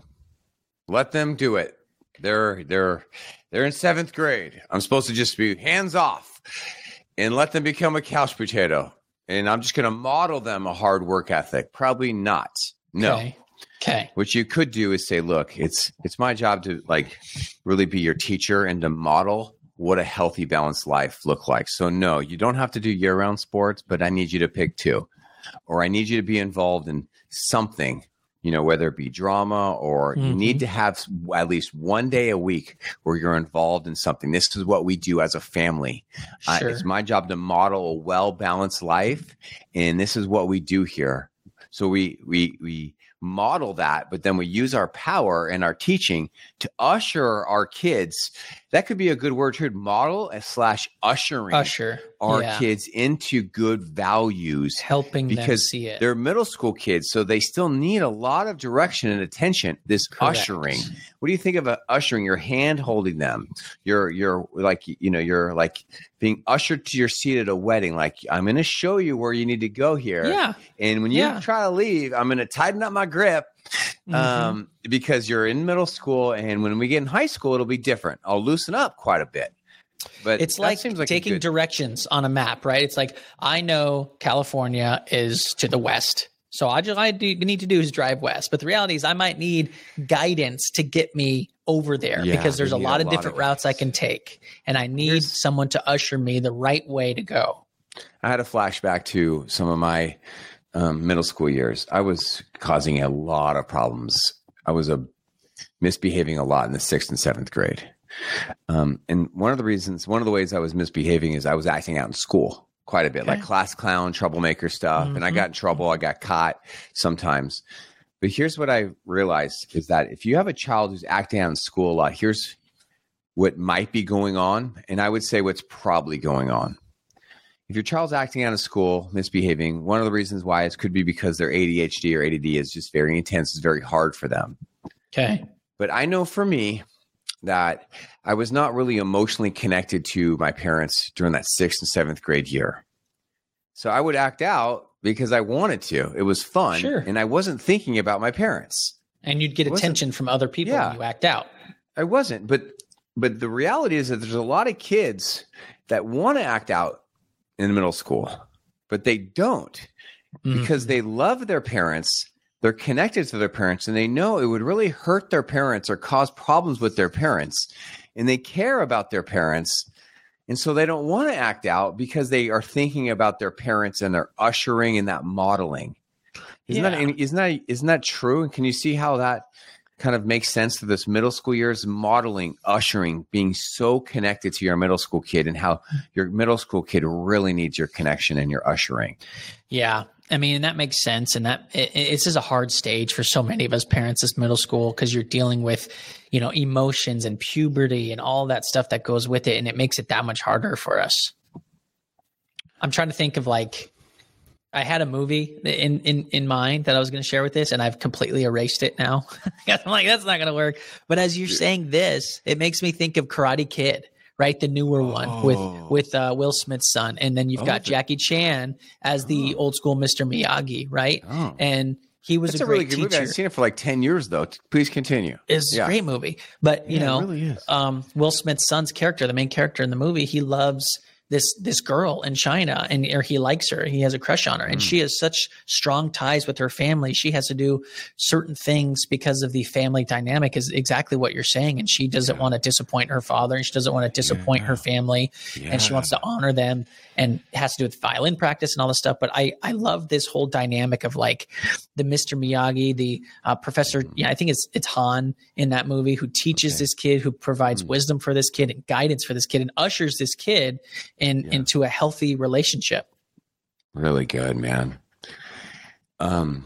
let them do it. They're, they're, they're in seventh grade. I'm supposed to just be hands off and let them become a couch potato. And I'm just going to model them a hard work ethic. Probably not. No. Okay. Okay. What you could do is say, look, it's it's my job to like really be your teacher and to model what a healthy, balanced life look like. So no, you don't have to do year-round sports, but I need you to pick two. Or I need you to be involved in something, you know, whether it be drama or you Mhm. need to have at least one day a week where you're involved in something. This is what we do as a family. Uh, Sure. it's my job to model a well-balanced life, and this is what we do here. So we we we model that, but then we use our power and our teaching to usher our kids. That could be a good word too. Model slash ushering Usher. our Yeah. kids into good values. Helping them Because see it. they're middle school kids, so they still need a lot of direction and attention. This Correct. ushering. What do you think of a ushering? You're hand holding them. You're you're like you know you're like being ushered to your seat at a wedding. Like, I'm going to show you where you need to go here. Yeah. And when you Yeah. try to leave, I'm going to tighten up my grip. Mhm. Um, because you're in middle school, and when we get in high school, it'll be different. I'll loosen up quite a bit. But It's that like, seems like a taking good- directions on a map, right? It's like, I know California is to the west. So I just I do, need to do is drive west. But the reality is I might need guidance to get me over there Yeah, because there's you a need lot a of lot different of routes I guidance. can take. And I need Here's- someone to usher me the right way to go. I had a flashback to some of my um, middle school years. I was causing a lot of problems. I was a misbehaving a lot in the sixth and seventh grade. Um, and one of the reasons, one of the ways I was misbehaving is I was acting out in school quite a bit, like class clown, troublemaker stuff. And I got in trouble. I got caught sometimes. But here's what I realized is that if you have a child who's acting out in school a lot, here's what might be going on. And I would say what's probably going on. If your child's acting out of school, misbehaving, one of the reasons why is could be because their A D H D or A D D is just very intense. It's very hard for them. Okay. But I know for me that I was not really emotionally connected to my parents during that sixth and seventh grade year. So I would act out because I wanted to. It was fun. Sure. And I wasn't thinking about my parents. And you'd get It wasn't- attention from other people Yeah. when you act out. I wasn't. But but the reality is that there's a lot of kids that want to act out in middle school, but they don't because Mhm. they love their parents. They're connected to their parents, and they know it would really hurt their parents or cause problems with their parents. And they care about their parents. And so they don't want to act out because they are thinking about their parents and they're ushering and that modeling. Isn't Yeah. that isn't that isn't that true? And can you see how that kind of makes sense to this middle school years? Modeling, ushering, being so connected to your middle school kid, and how your middle school kid really needs your connection and your ushering. Yeah. I mean, that makes sense. And that it, it's just a hard stage for so many of us parents, this middle school, because you're dealing with, you know, emotions and puberty and all that stuff that goes with it. And it makes it that much harder for us. I'm trying to think of like, I had a movie in, in, in mind that I was going to share with this, and I've completely erased it now. I'm like, that's not going to work. But as you're saying this, it makes me think of Karate Kid, right? The newer oh. one with with uh, Will Smith's son, and then you've got oh, Jackie Chan as the oh. old school Mister Miyagi, right? Oh. And he was That's a, a really great good teacher. movie. I've seen it for like ten years, though. Please continue. It's yeah. a great movie. But, you yeah, know, really um, Will Smith's son's character, the main character in the movie, he loves this this girl in China, and or he likes her. He has a crush on her. And mm. she has such strong ties with her family. She has to do certain things because of the family dynamic is exactly what you're saying. And she doesn't yeah. want to disappoint her father, and she doesn't want to disappoint yeah. her family. Yeah. And she wants to honor them, and it has to do with violin practice and all this stuff. But I, I love this whole dynamic of like the Mister Miyagi, the uh, professor. Yeah, I think it's it's Han in that movie who teaches okay. this kid, who provides mm. wisdom for this kid and guidance for this kid, and ushers this kid in yeah. into a healthy relationship. Really good, man. Um,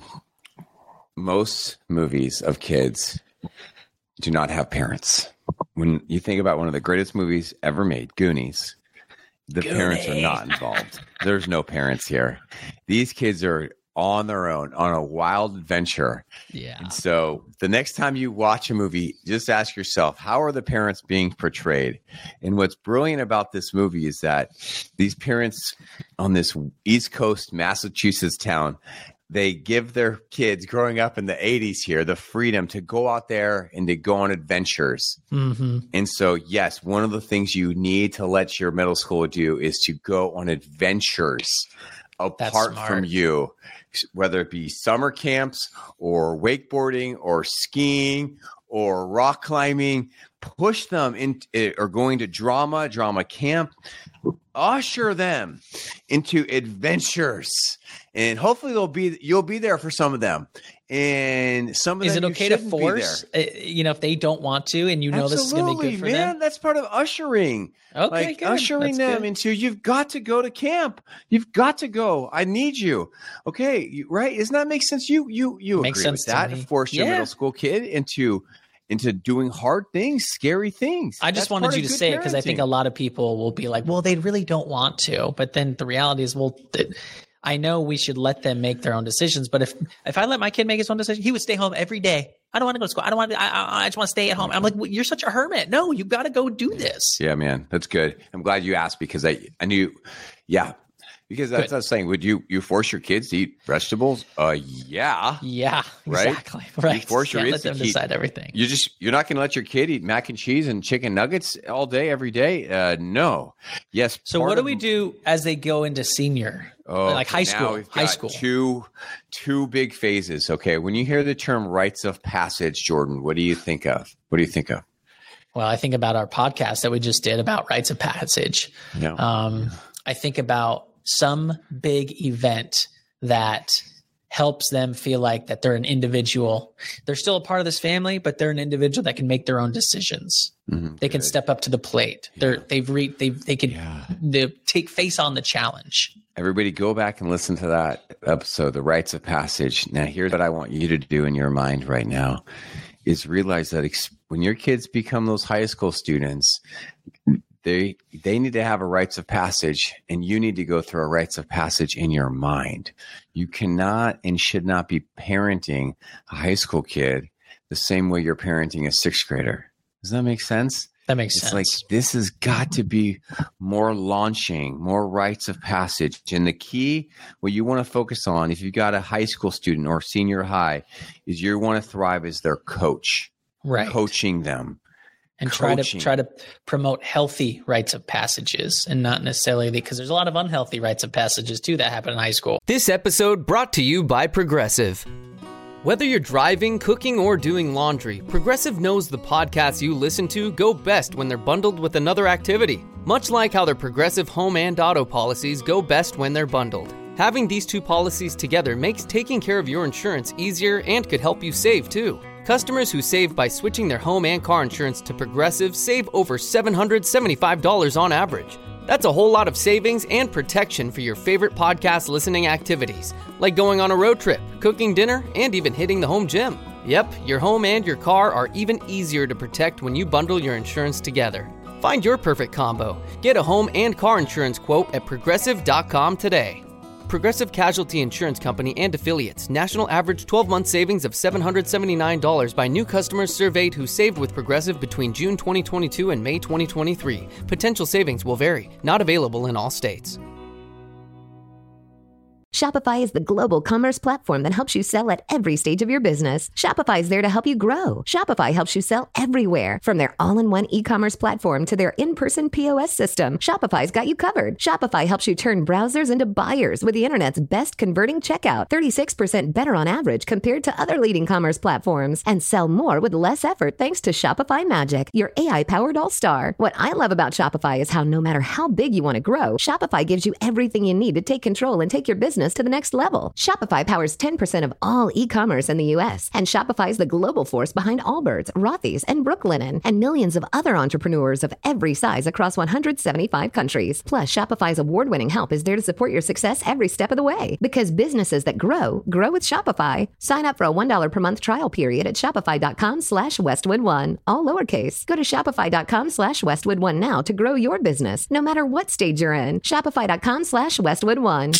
most movies of kids do not have parents. When you think about one of the greatest movies ever made, Goonies, the Goonies. Parents are not involved. There's no parents here. These kids are on their own on a wild adventure. Yeah. And so the next time you watch a movie, just ask yourself, how are the parents being portrayed? And what's brilliant about this movie is that these parents on this East Coast Massachusetts town, they give their kids growing up in the eighties here the freedom to go out there and to go on adventures. Mm-hmm. And so, yes, one of the things you need to let your middle school do is to go on adventures apart from you, whether it be summer camps or wakeboarding or skiing or rock climbing. Push them in, or going to drama, drama camp. Usher them into adventures, and hopefully they'll be you'll be there for some of them. And some of is them it okay to force? Uh, you know, if they don't want to, and you know Absolutely, this is going to be good for man. them. That's part of ushering. Okay, like good. ushering That's them good. into you've got to go to camp. You've got to go. I need you. Okay, you, right? Doesn't that make sense? You you you Makes agree with that? To force your yeah. middle school kid into. into doing hard things, scary things. I just That's wanted you to say it because I think a lot of people will be like, well, they really don't want to. But then the reality is, well, th- I know we should let them make their own decisions. But if if I let my kid make his own decision, he would stay home every day. I don't want to go to school. I don't want to, I, I, I just want to stay at home. I'm like, well, you're such a hermit. No, you got to go do this. Yeah, man. That's good. I'm glad you asked because I, I knew, yeah. Because that's Good. what I was saying. Would you you force your kids to eat vegetables? Uh, yeah. Yeah, right? exactly. Right. You force your Can't kids let them to eat, decide everything. You just you're not going to let your kid eat mac and cheese and chicken nuggets all day, every day. Uh, no. Yes. So what do we do as they go into senior, oh, like high school? We've high got school. Two two big phases. Okay. When you hear the term rites of passage, Jordan, what do you think of? What do you think of? Well, I think about our podcast that we just did about rites of passage. Yeah. Um, I think about some big event that helps them feel like that they're an individual. They're still a part of this family, but they're an individual that can make their own decisions. Mm-hmm, they good. can step up to the plate. Yeah. They're they've re, they they can yeah. they take face on the challenge. Everybody go back and listen to that episode, The Rites of Passage. Now, here's what I want you to do in your mind right now is realize that ex- when your kids become those high school students, They they need to have a rites of passage, and you need to go through a rites of passage in your mind. You cannot and should not be parenting a high school kid the same way you're parenting a sixth grader. Does that make sense? That makes it's sense. It's like this has got to be more launching, more rites of passage. And the key, what you want to focus on, if you've got a high school student or senior high, is you want to thrive as their coach, right? Coaching them. And try Coaching. to try to promote healthy rites of passages and not necessarily because there's a lot of unhealthy rites of passages too that happen in high school. This episode brought to you by Progressive. Whether you're driving, cooking, or doing laundry, Progressive knows the podcasts you listen to go best when they're bundled with another activity. Much like how their Progressive home and auto policies go best when they're bundled. Having these two policies together makes taking care of your insurance easier and could help you save too. Customers who save by switching their home and car insurance to Progressive save over seven hundred seventy-five dollars on average. That's a whole lot of savings and protection for your favorite podcast listening activities, like going on a road trip, cooking dinner, and even hitting the home gym. Yep, your home and your car are even easier to protect when you bundle your insurance together. Find your perfect combo. Get a home and car insurance quote at progressive dot com today. Progressive Casualty Insurance Company and Affiliates. National average twelve-month savings of seven hundred seventy-nine dollars by new customers surveyed who saved with Progressive between June twenty twenty-two and May twenty twenty-three. Potential savings will vary. Not available in all states. Shopify is the global commerce platform that helps you sell at every stage of your business. Shopify is there to help you grow. Shopify helps you sell everywhere. From their all-in-one e-commerce platform to their in-person P O S system, Shopify's got you covered. Shopify helps you turn browsers into buyers with the internet's best converting checkout, thirty-six percent better on average compared to other leading commerce platforms, and sell more with less effort thanks to Shopify Magic, your A I-powered all-star. What I love about Shopify is how no matter how big you want to grow, Shopify gives you everything you need to take control and take your business to the next level. Shopify powers ten percent of all e-commerce in the U S, and Shopify is the global force behind Allbirds, Rothy's, and Brooklinen, and millions of other entrepreneurs of every size across one hundred seventy-five countries. Plus, Shopify's award-winning help is there to support your success every step of the way. Because businesses that grow, grow with Shopify. Sign up for a one dollar per month trial period at shopify.com slash Westwood One. All lowercase. Go to shopify.com slash Westwood One now to grow your business, no matter what stage you're in. Shopify.com slash Westwood One.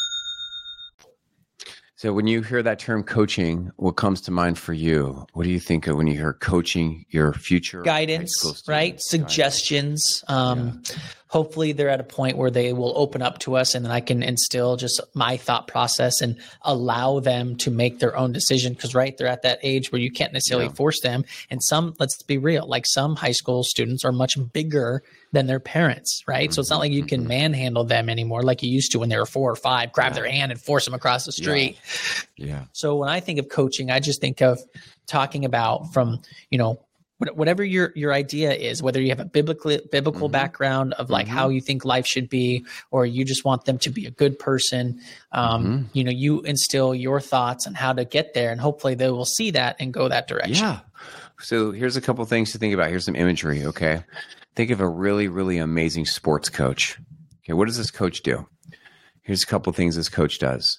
So when you hear that term coaching, what comes to mind for you? What do you think of when you hear coaching your future? Guidance, right? Suggestions. Um, yeah. Hopefully they're at a point where they will open up to us and then I can instill just my thought process and allow them to make their own decision. Because, right, they're at that age where you can't necessarily yeah. force them. And some, let's be real, like some high school students are much bigger than their parents, right? Mm-hmm. So it's not like you can manhandle them anymore like you used to when they were four or five, grab yeah. their hand and force them across the street. Yeah. yeah. So when I think of coaching, I just think of talking about from, you know, whatever your your idea is, whether you have a biblical biblical mm-hmm. background of like mm-hmm. how you think life should be, or you just want them to be a good person, um, mm-hmm. you know, you instill your thoughts on how to get there, and hopefully they will see that and go that direction. Yeah. So here's a couple things to think about. Here's some imagery. Okay. Think of a really, really amazing sports coach. Okay. What does this coach do? Here's a couple things this coach does.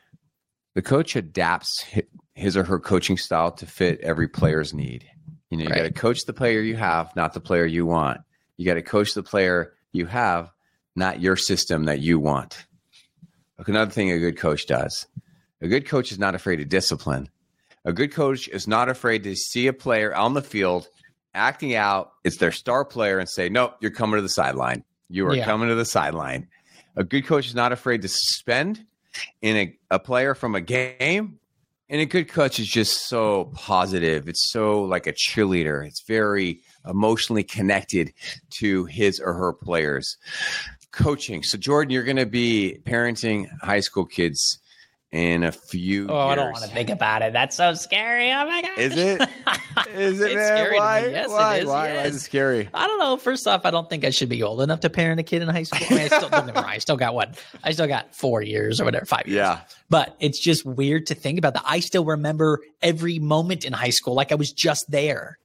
The coach adapts his or her coaching style to fit every player's need. You know, you right. got to coach the player you have, not the player you want. You got to coach the player you have, not your system that you want. Look, another thing a good coach does. A good coach is not afraid of discipline. A good coach is not afraid to see a player on the field acting out. It's their star player and say, no, you're coming to the sideline. You are yeah. coming to the sideline. A good coach is not afraid to suspend in a, a player from a game. And a good coach is just so positive. It's so like a cheerleader. It's very emotionally connected to his or her players. Coaching. So, Jordan, you're going to be parenting high school kids in a few oh, years. I don't want to think about it. That's so scary. Oh, my gosh. Is it? Is it? It's man? scary Why? to me. Yes, Why? it is. Why? Yes. Why is it scary? I don't know. First off, I don't think I should be old enough to parent a kid in high school. I mean, I still, don't get me wrong, I still got what? I still got four years or whatever, five years. Yeah. But it's just weird to think about that. I still remember every moment in high school like I was just there.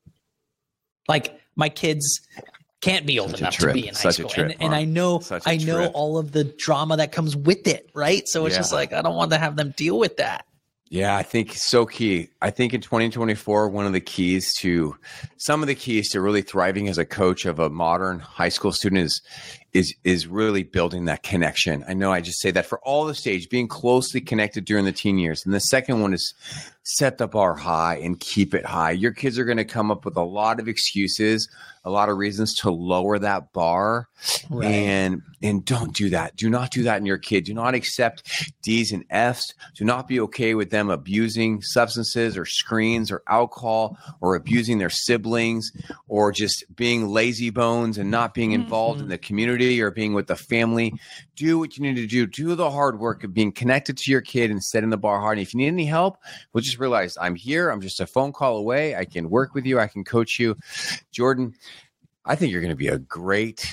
Like my kids can't be old Such enough to be in high Such school. A trip, and, and I know I know trip. all of the drama that comes with it, right? So it's yeah. just like I don't want to have them deal with that. Yeah, I think so key. I think in twenty twenty-four, one of the keys to some of the keys to really thriving as a coach of a modern high school student is is is really building that connection. I know I just say that for all the stage, being closely connected during the teen years. And the second one is set the bar high and keep it high. Your kids are going to come up with a lot of excuses, a lot of reasons to lower that bar. Right. And and don't do that. Do not do that in your kid. Do not accept D's and F's. Do not be okay with them abusing substances or screens or alcohol or abusing their siblings or just being lazy bones and not being involved mm-hmm. in the community or being with the family. Do what you need to do. Do the hard work of being connected to your kid and setting the bar hard. And if you need any help, we'll just realize I'm here. I'm just a phone call away. I can work with you. I can coach you. Jordan, I think you're going to be a great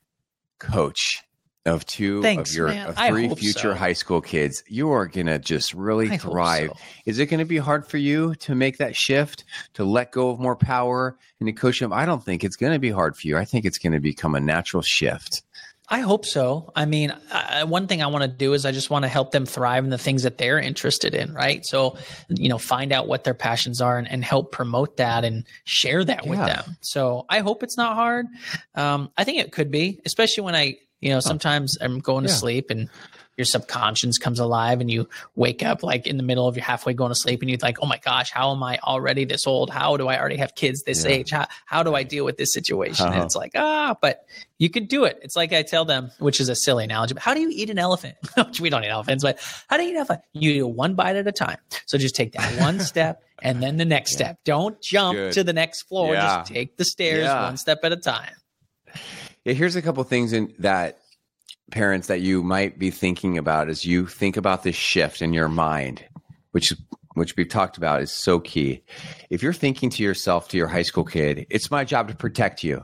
coach of two Thanks, of your man. of three future so. high school kids. You are going to just really I thrive. So. Is it going to be hard for you to make that shift, to let go of more power and to coach them? I don't think it's going to be hard for you. I think it's going to become a natural shift. I hope so. I mean, I, one thing I want to do is I just want to help them thrive in the things that they're interested in, right? So, you know, find out what their passions are and, and help promote that and share that yeah. with them. So I hope it's not hard. Um, I think it could be, especially when I, you know, sometimes I'm going to yeah. sleep and your subconscious comes alive and you wake up like in the middle of your halfway going to sleep and you're like, oh my gosh, how am I already this old? How do I already have kids this yeah. age? How, how do I deal with this situation? Uh-huh. And it's like, ah, but you could do it. It's like I tell them, which is a silly analogy, but how do you eat an elephant? We don't eat elephants, but how do you eat an elephant? You do one bite at a time. So just take that one step and then the next yeah. step. Don't jump Good. to the next floor. Yeah. Just take the stairs yeah. one step at a time. Yeah, here's a couple things in that parents that you might be thinking about as you think about this shift in your mind, which which we've talked about is so key. If you're thinking to yourself, to your high school kid, it's my job to protect you,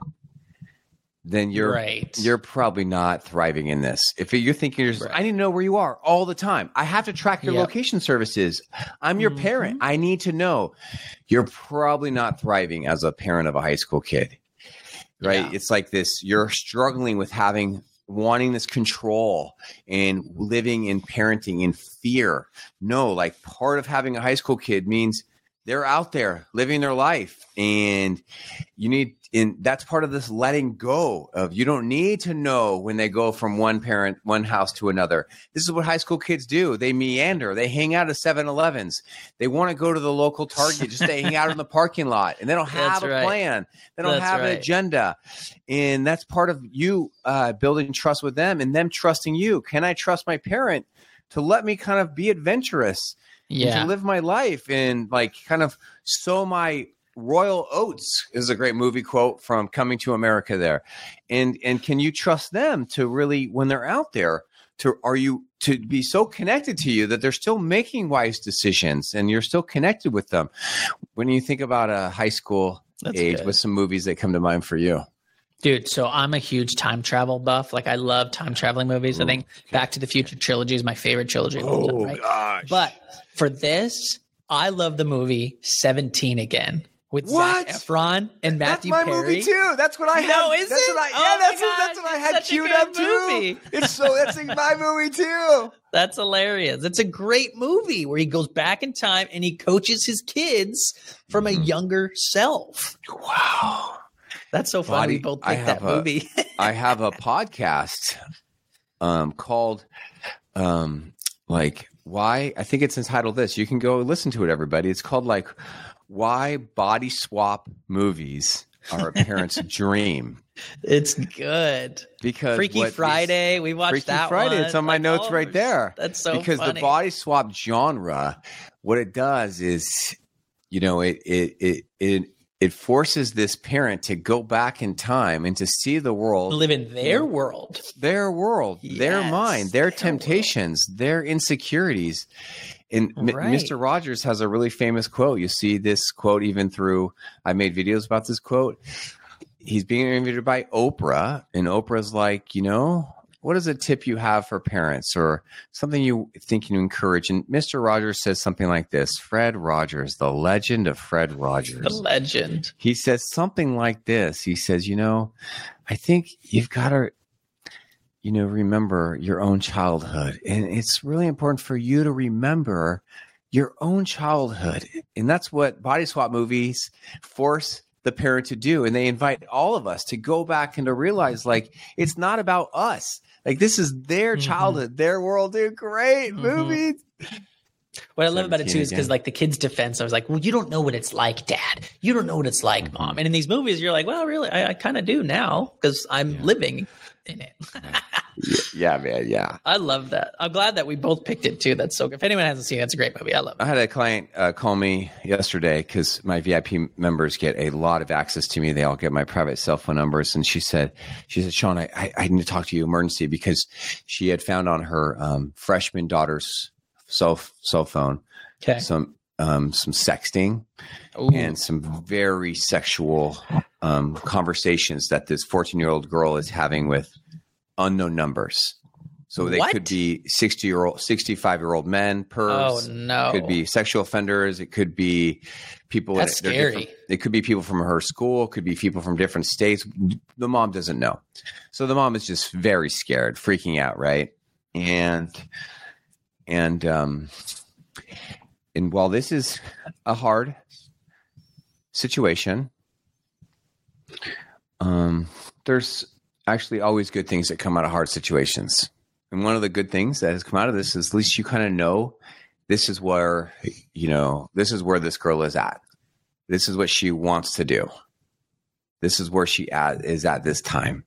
then you're right. you're probably not thriving in this. If you're thinking, right. I need to know where you are all the time. I have to track your yep. location services. I'm your mm-hmm. parent. I need to know. You're probably not thriving as a parent of a high school kid, right? Yeah. It's like this, you're struggling with having, wanting this control and living in parenting in fear. No, like part of having a high school kid means they're out there living their life, and you need, and that's part of this letting go of, you don't need to know when they go from one parent, one house to another. This is what high school kids do. They meander. They hang out at seven elevens. They want to go to the local Target just to hang out in the parking lot, and they don't have that's a right. plan. They don't that's have right. an agenda. And that's part of you uh, building trust with them and them trusting you. Can I trust my parent to let me kind of be adventurous? Yeah. To live my life and like kind of sow my royal oats is a great movie quote from Coming to America there. And and can you trust them to really, when they're out there, to are you to be so connected to you that they're still making wise decisions and you're still connected with them? When you think about a high school That's age, good. With some movies that come to mind for you? Dude, so I'm a huge time travel buff. Like I love time traveling movies. Ooh, I think okay. Back to the Future trilogy is my favorite trilogy. Oh, time, right? gosh. But for this, I love the movie seventeen Again with what? Zac Efron and Matthew Perry. That's my Perry. movie too. That's what I had. No, is that's it? What I, oh yeah, that's, gosh, what, that's what I had queued up movie. too. It's so that's my movie too. That's hilarious. It's a great movie where he goes back in time and he coaches his kids from mm-hmm. a younger self. Wow. That's so funny. Body, we both picked that a, movie. I have a podcast um, called um, like why I think it's entitled this. You can go listen to it, everybody. It's called like Why Body Swap Movies Are a Parent's Dream. It's good. Because Freaky Friday, we watched Freaky that Friday, one. It's on my like, notes oh, right there. That's so because funny. The body swap genre, what it does is, you know, it it it it It forces this parent to go back in time and to see the world. Live in their world. Their world, yes, their mind, their, their temptations, world. Their insecurities. And right. M- Mister Rogers has a really famous quote. You see this quote even through, I made videos about this quote. He's being interviewed by Oprah, and Oprah's like, you know, what is a tip you have for parents or something you think you encourage? And Mister Rogers says something like this. Fred Rogers, the legend of Fred Rogers. The legend. He says something like this. He says, you know, I think you've got to, you know, remember your own childhood. And it's really important for you to remember your own childhood. And that's what body swap movies force the parent to do. And they invite all of us to go back and to realize, like, it's not about us. Like, this is their mm-hmm. childhood, their world. They're great mm-hmm. movies. What I love about it too is because, like, the kid's defense, I was like, well, you don't know what it's like, Dad. You don't know what it's like, mm-hmm. Mom. And in these movies, you're like, well, really, I, I kind of do now because I'm yeah. living in it. yeah, man. Yeah. I love that. I'm glad that we both picked it too. That's so good. If anyone hasn't seen it, it's a great movie. I love it. I had a client uh, call me yesterday because my V I P members get a lot of access to me. They all get my private cell phone numbers. And she said, she said, Sean, I, I, I need to talk to you emergency because she had found on her um, freshman daughter's cell, cell phone okay. some um, some sexting Ooh. and some very sexual um, conversations that this fourteen-year-old girl is having with unknown numbers. So they what? could be sixty year old, sixty-five year old men, pervs. Oh no. It could be sexual offenders. It could be people. That's that, scary. It could be people from her school. It could be people from different states. The mom doesn't know. So the mom is just very scared, freaking out. Right. And, and, um, and while this is a hard situation, um, there's actually always good things that come out of hard situations. And one of the good things that has come out of this is at least you kind of know this is where, you know, this is where this girl is at. This is what she wants to do. This is where she at, is at this time.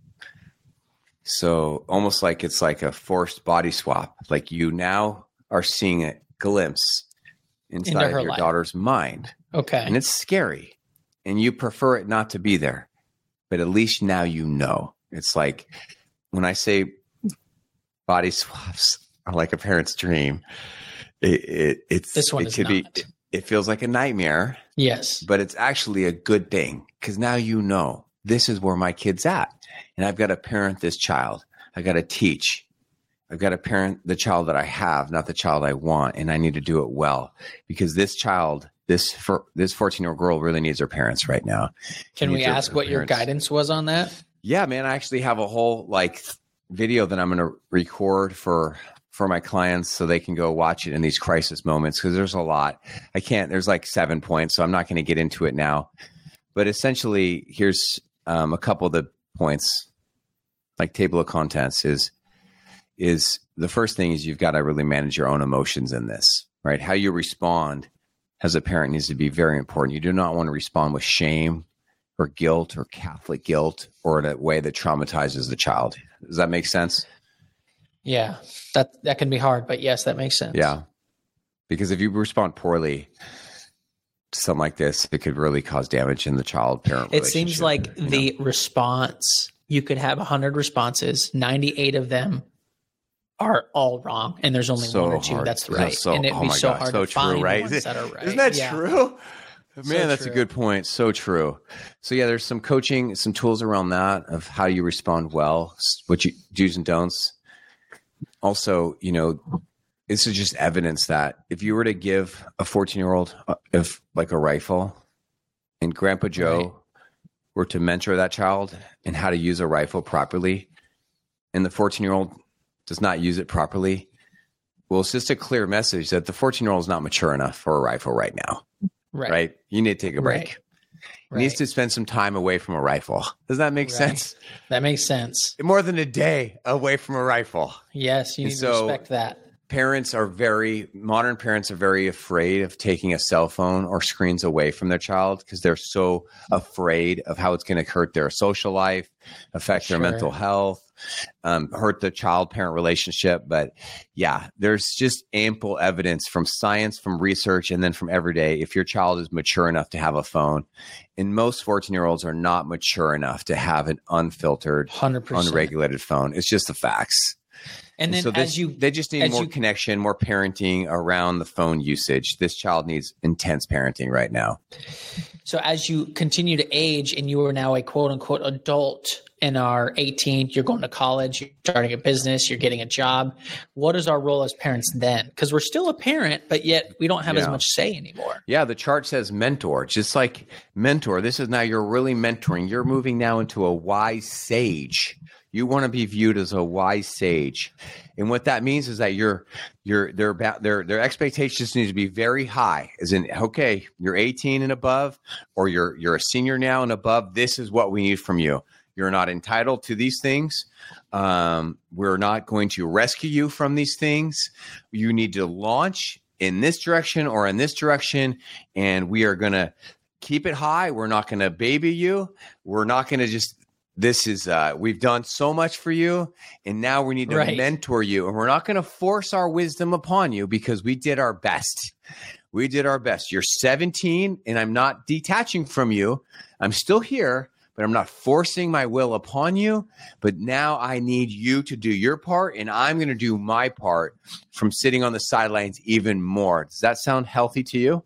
So almost like it's like a forced body swap. Like you now are seeing a glimpse inside Into her your life. daughter's mind. Okay. And it's scary. And you prefer it not to be there. But at least now you know. It's like when I say body swaps are like a parent's dream, it, it it's This one it is could not. be it feels like a nightmare, Yes. but it's actually a good thing because now you know this is where my kid's at. And I've got to parent this child. I got to teach. I've got to parent the child that I have, not the child I want. And I need to do it well because this child, this for this fourteen year old girl really needs her parents right now. Can Needs we her- ask her what your parents. guidance was on that? Yeah, man, I actually have a whole like video that I'm going to record for for my clients so they can go watch it in these crisis moments because there's a lot. I can't, there's like seven points, so I'm not going to get into it now. But essentially, here's um, a couple of the points, like table of contents is, is the first thing is you've got to really manage your own emotions in this, right? How you respond as a parent needs to be very important. You do not want to respond with shame or guilt or Catholic guilt or in a way that traumatizes the child. Does that make sense? Yeah, that that can be hard, but yes, that makes sense. Yeah. Because if you respond poorly to something like this, it could really cause damage in the child-parent It seems relationship, like you the know? response, you could have one hundred responses, ninety-eight of them are all wrong, and there's only So one or two hard. that's Yeah, right. so- and it'd oh be my so God, hard so to true, find right? the ones that are right. Isn't that Yeah. true? Man, So that's true. a good point. So true. So yeah, there's some coaching, some tools around that of how you respond well, s- what you do's and don'ts. Also, you know, this is just evidence that if you were to give a fourteen year old if like a rifle and Grandpa Joe Right. were to mentor that child in how to use a rifle properly, and the fourteen year old does not use it properly, well, it's just a clear message that the fourteen year old is not mature enough for a rifle right now. Right. Right? You need to take a break. Right. He needs Right. to spend some time away from a rifle. Does that make Right. sense? That makes sense. More than a day away from a rifle. Yes, you And need so- to respect that. Parents are very, modern parents are very afraid of taking a cell phone or screens away from their child because they're so afraid of how it's going to hurt their social life, affect Sure. their mental health, um, hurt the child parent relationship. But yeah, there's just ample evidence from science, from research, and then from everyday. If your child is mature enough to have a phone, and most fourteen year olds are not mature enough to have an unfiltered, one hundred percent. unregulated phone. It's just the facts. And then so as this, you they just need as more you- connection, more parenting around the phone usage. This child needs intense parenting right now. So as you continue to age and you are now a quote unquote adult and are eighteen, you're going to college, you're starting a business, you're getting a job. What is our role as parents then? Because we're still a parent, but yet we don't have as Yeah. much say anymore. Yeah, the chart says mentor, just like mentor. This is now you're really mentoring. You're moving now into a wise sage. You want to be viewed as a wise sage. And what that means is that your your their their their expectations need to be very high. As in, okay, you're eighteen and above, or you're you're a senior now and above. This is what we need from you. You're not entitled to these things. Um, we're not going to rescue you from these things. You need to launch in this direction or in this direction, and we are going to keep it high. We're not going to baby you. We're not going to just, this is, uh, we've done so much for you, and now we need to Right. mentor you. And we're not going to force our wisdom upon you because we did our best. We did our best. You're seventeen, and I'm not detaching from you. I'm still here, but I'm not forcing my will upon you. But now I need you to do your part, and I'm going to do my part from sitting on the sidelines even more. Does that sound healthy to you?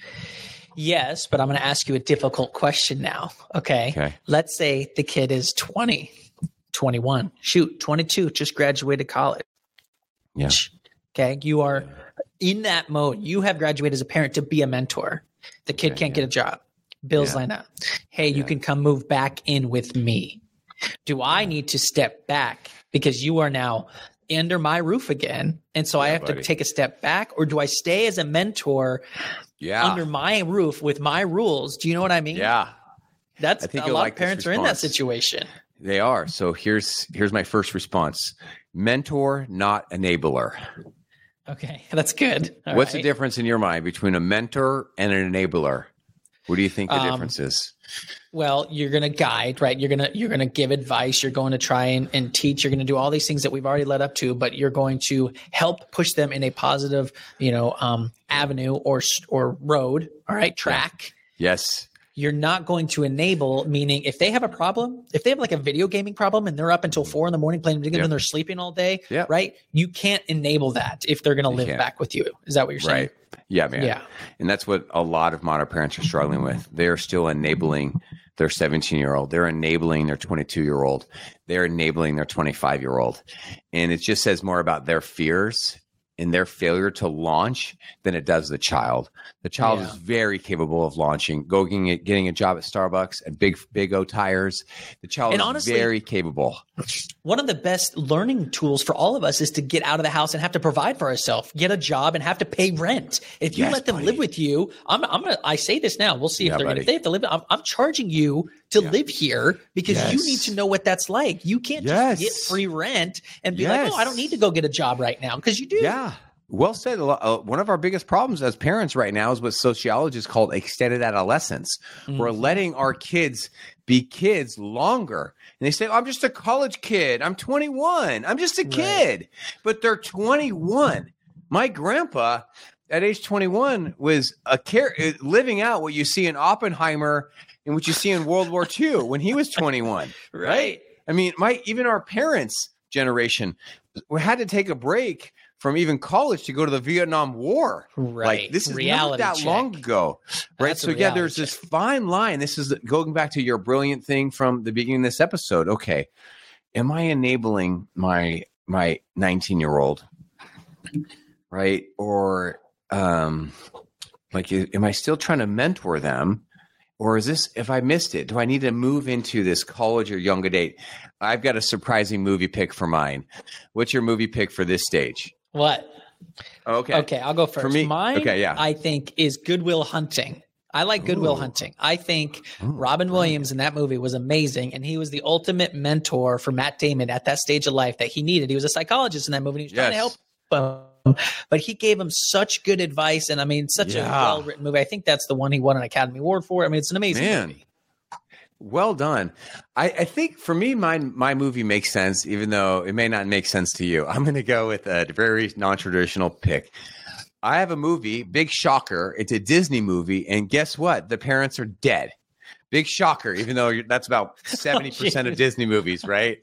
Yes, but I'm going to ask you a difficult question now. Okay. Okay. Let's say the kid is twenty, twenty-one, shoot, twenty-two, just graduated college. Yeah. Okay. You are in that mode. You have graduated as a parent to be a mentor. The kid Okay, can't yeah. get a job. Bills Yeah. line up. Hey, you Yeah. can come move back in with me. Do I need to step back because you are now under my roof again? And so I Yeah, have buddy. to take a step back, or do I stay as a mentor Yeah. under my roof with my rules? Do you know what I mean? yeah. That's I think a you'll lot like of this parents are in that response. situation. They are. So here's here's my first response. Mentor, not enabler. Okay, that's good. All What's right. the difference in your mind between a mentor and an enabler? What do you think the Um, difference is? Well, you're going to guide, right? You're going to, you're going to give advice. You're going to try and, and teach. You're going to do all these things that we've already led up to, but you're going to help push them in a positive, you know, um, avenue or, or road. All right. Track. Yes. You're not going to enable, meaning if they have a problem, if they have like a video gaming problem and they're up until four in the morning playing video games Yep. and they're sleeping all day, Yep. right? You can't enable that if they're going to live can't. back with you. Is that what you're saying? Right. Yeah, man. Yeah. And that's what a lot of modern parents are struggling with. They're still enabling their seventeen year old. They're enabling their twenty-two year old. They're enabling their twenty-five year old. And it just says more about their fears and their failure to launch than it does the child. The child Yeah. is very capable of launching, going getting a job at Starbucks at Big Big O Tires. The child And is honestly, very capable. One of the best learning tools for all of us is to get out of the house and have to provide for ourselves, get a job and have to pay rent. If you Yes, let them buddy. live with you, I'm, I'm gonna, I say this now, we'll see if Yeah, they're gonna, buddy. if they have to live, I'm, I'm charging you to Yeah. live here because you Yes. need to know what that's like. You can't Yes. just get free rent and be Yes. like, oh, I don't need to go get a job right now because you do. Yeah. Well said. A lot- uh, One of our biggest problems as parents right now is what sociologists call extended adolescence. We're letting our kids be kids longer. And they say, oh, I'm just a college kid. I'm twenty-one. I'm just a kid. But they're twenty-one. My grandpa at age twenty-one was a care- living out what you see in Oppenheimer and what you see in World War Two when he was twenty-one. Right. I mean, my even our parents' generation, we had to take a break from even college to go to the Vietnam War. Right. Like, this is Reality not that check. long ago. Right. That's a So yeah, reality there's this check. fine line. This is going back to your brilliant thing from the beginning of this episode. Okay. Am I enabling my my nineteen year old? Right. Or um like am I still trying to mentor them? Or is this, if I missed it, do I need to move into this college or young adult? I've got a surprising movie pick for mine. What's your movie pick for this stage? What? Okay. Okay, I'll go first. me- Mine, okay, yeah. I think, is Goodwill Hunting. I like Goodwill Hunting. I think Robin Williams in that movie was amazing, and he was the ultimate mentor for Matt Damon at that stage of life that he needed. He was a psychologist in that movie. And he was trying to Yes. help him, but he gave him such good advice, and I mean, such a Yeah. well-written movie. I think that's the one he won an Academy Award for. I mean, it's an amazing Man. movie. Well done. I, I think for me, my my movie makes sense, even though it may not make sense to you. I'm going to go with a very non-traditional pick. I have a movie, big shocker. It's a Disney movie, and guess what? The parents are dead. Big shocker, even though you're, that's about seventy percent of Disney movies, right?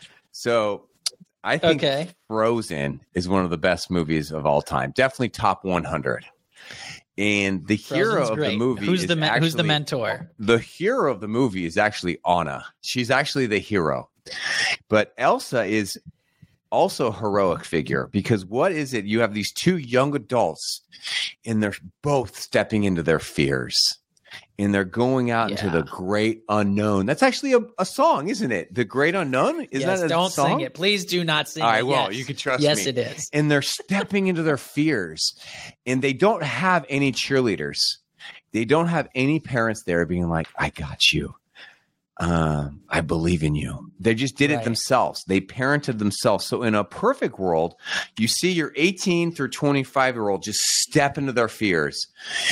So I think Okay. Frozen is one of the best movies of all time. Definitely top one hundred. And the hero Frozen's of the great. movie Who's is the men- who's the actually- mentor? The hero of the movie is actually Anna. She's actually the hero. But Elsa is also a heroic figure because what is it? You have these two young adults and they're both stepping into their fears and they're going out into the Yeah. great unknown. That's actually a, a song, isn't it? The Great Unknown? Is yes, that a don't song? sing it. Please do not sing I it. will. Yes. You can trust yes, me. it is. And they're stepping into their fears and they don't have any cheerleaders. They don't have any parents there being like, I got you. Um, I believe in you. They just did it Right. themselves. They parented themselves. So in a perfect world, you see your eighteen through twenty-five year old just step into their fears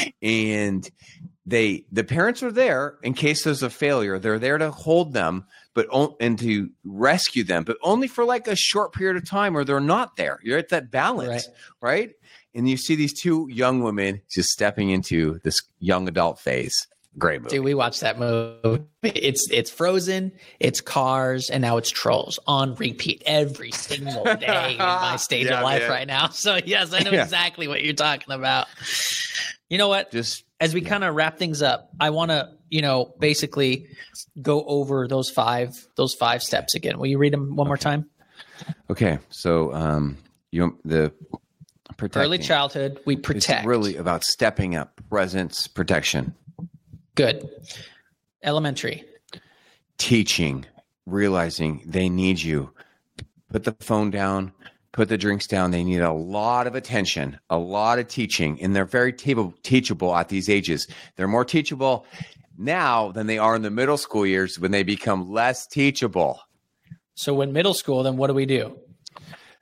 and they, the parents are there in case there's a failure. They're there to hold them, but on, and to rescue them, but only for like a short period of time or they're not there. You're at that balance, right? And you see these two young women just stepping into this young adult phase. Great movie. Dude, we watched that movie. It's it's Frozen, it's Cars, and now it's Trolls on repeat every single day in my stage Yeah, of life man. right now. So yes, I know Yeah. exactly what you're talking about. You know what? Just As we kind of wrap things up, I want to, you know, basically go over those five those five steps again. Will you read them one more time? okay. So um, you the protecting. Early childhood, we It's protect. really about stepping up, presence, protection, Good. Elementary. teaching, realizing they need you. Put the phone down, put the drinks down. They need a lot of attention, a lot of teaching, and they're very te- teachable at these ages. They're more teachable now than they are in the middle school years when they become less teachable. So when middle school, then what do we do?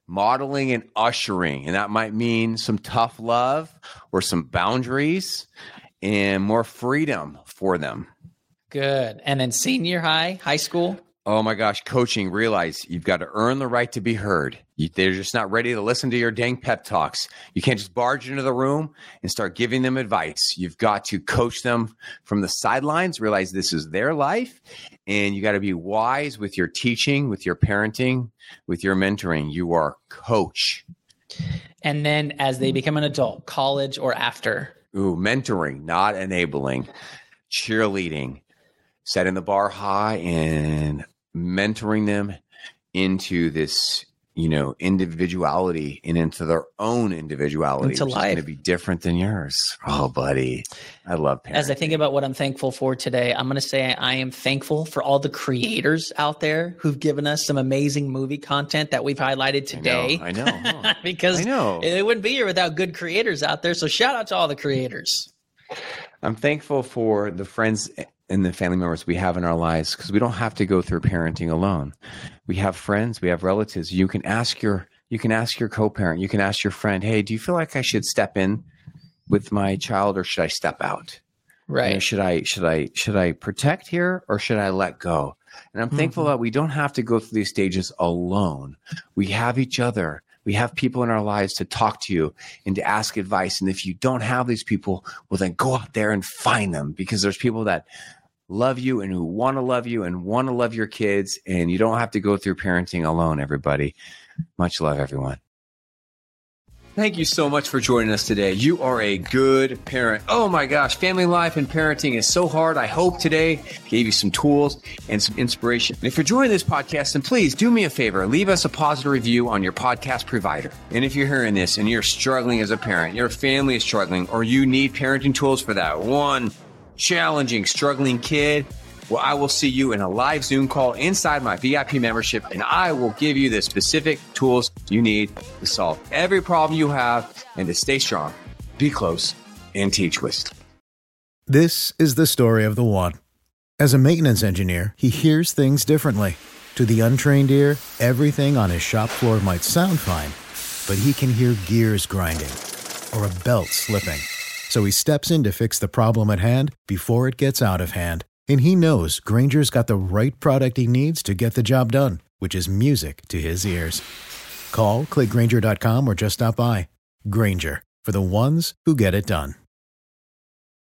modeling and ushering. And that might mean some tough love or some boundaries and more freedom for them. Good. And then senior high, high school? Oh my gosh, coaching, realize you've got to earn the right to be heard. You, they're just not ready to listen to your dang pep talks. You can't just barge into the room and start giving them advice. You've got to coach them from the sidelines, realize this is their life, and you got to be wise with your teaching, with your parenting, with your mentoring. You are coach. And then as they become an adult, college or after? Ooh, mentoring, not enabling, cheerleading, setting the bar high and mentoring them into this, you know, individuality and into their own individuality, into which life. is going to be different than yours. Oh, buddy. I love parenting. As I think about what I'm thankful for today, I'm going to say I am thankful for all the creators out there who've given us some amazing movie content that we've highlighted today. I know. I know. because I know. it wouldn't be here without good creators out there. So shout out to all the creators. I'm thankful for the friends and the family members we have in our lives, because we don't have to go through parenting alone. We have friends, we have relatives. You can ask your, you can ask your co-parent, you can ask your friend, hey, do you feel like I should step in with my child or should I step out? Right. You know, should I, should I, should I protect here or should I let go? And I'm mm-hmm. thankful that we don't have to go through these stages alone. We have each other. We have people in our lives to talk to you and to ask advice. And if you don't have these people, well, then go out there and find them, because there's people that love you and who want to love you and want to love your kids. And you don't have to go through parenting alone, everybody. Much love, everyone. Thank you so much for joining us today. You are a good parent. Oh my gosh, family life and parenting is so hard. I hope today gave you some tools and some inspiration. And if you're enjoying this podcast, then please do me a favor. Leave us a positive review on your podcast provider. And if you're hearing this and you're struggling as a parent, your family is struggling, or you need parenting tools for that one challenging, struggling kid, well, I will see you in a live Zoom call inside my V I P membership, and I will give you the specific tools you need to solve every problem you have and to stay strong, be close, and teach wisdom. This is the story of the one. As a maintenance engineer, he hears things differently. To the untrained ear, everything on his shop floor might sound fine, but he can hear gears grinding or a belt slipping. So he steps in to fix the problem at hand before it gets out of hand. And he knows Grainger's got the right product he needs to get the job done, which is music to his ears. Call, click Grainger dot com, or just stop by. Grainger, for the ones who get it done.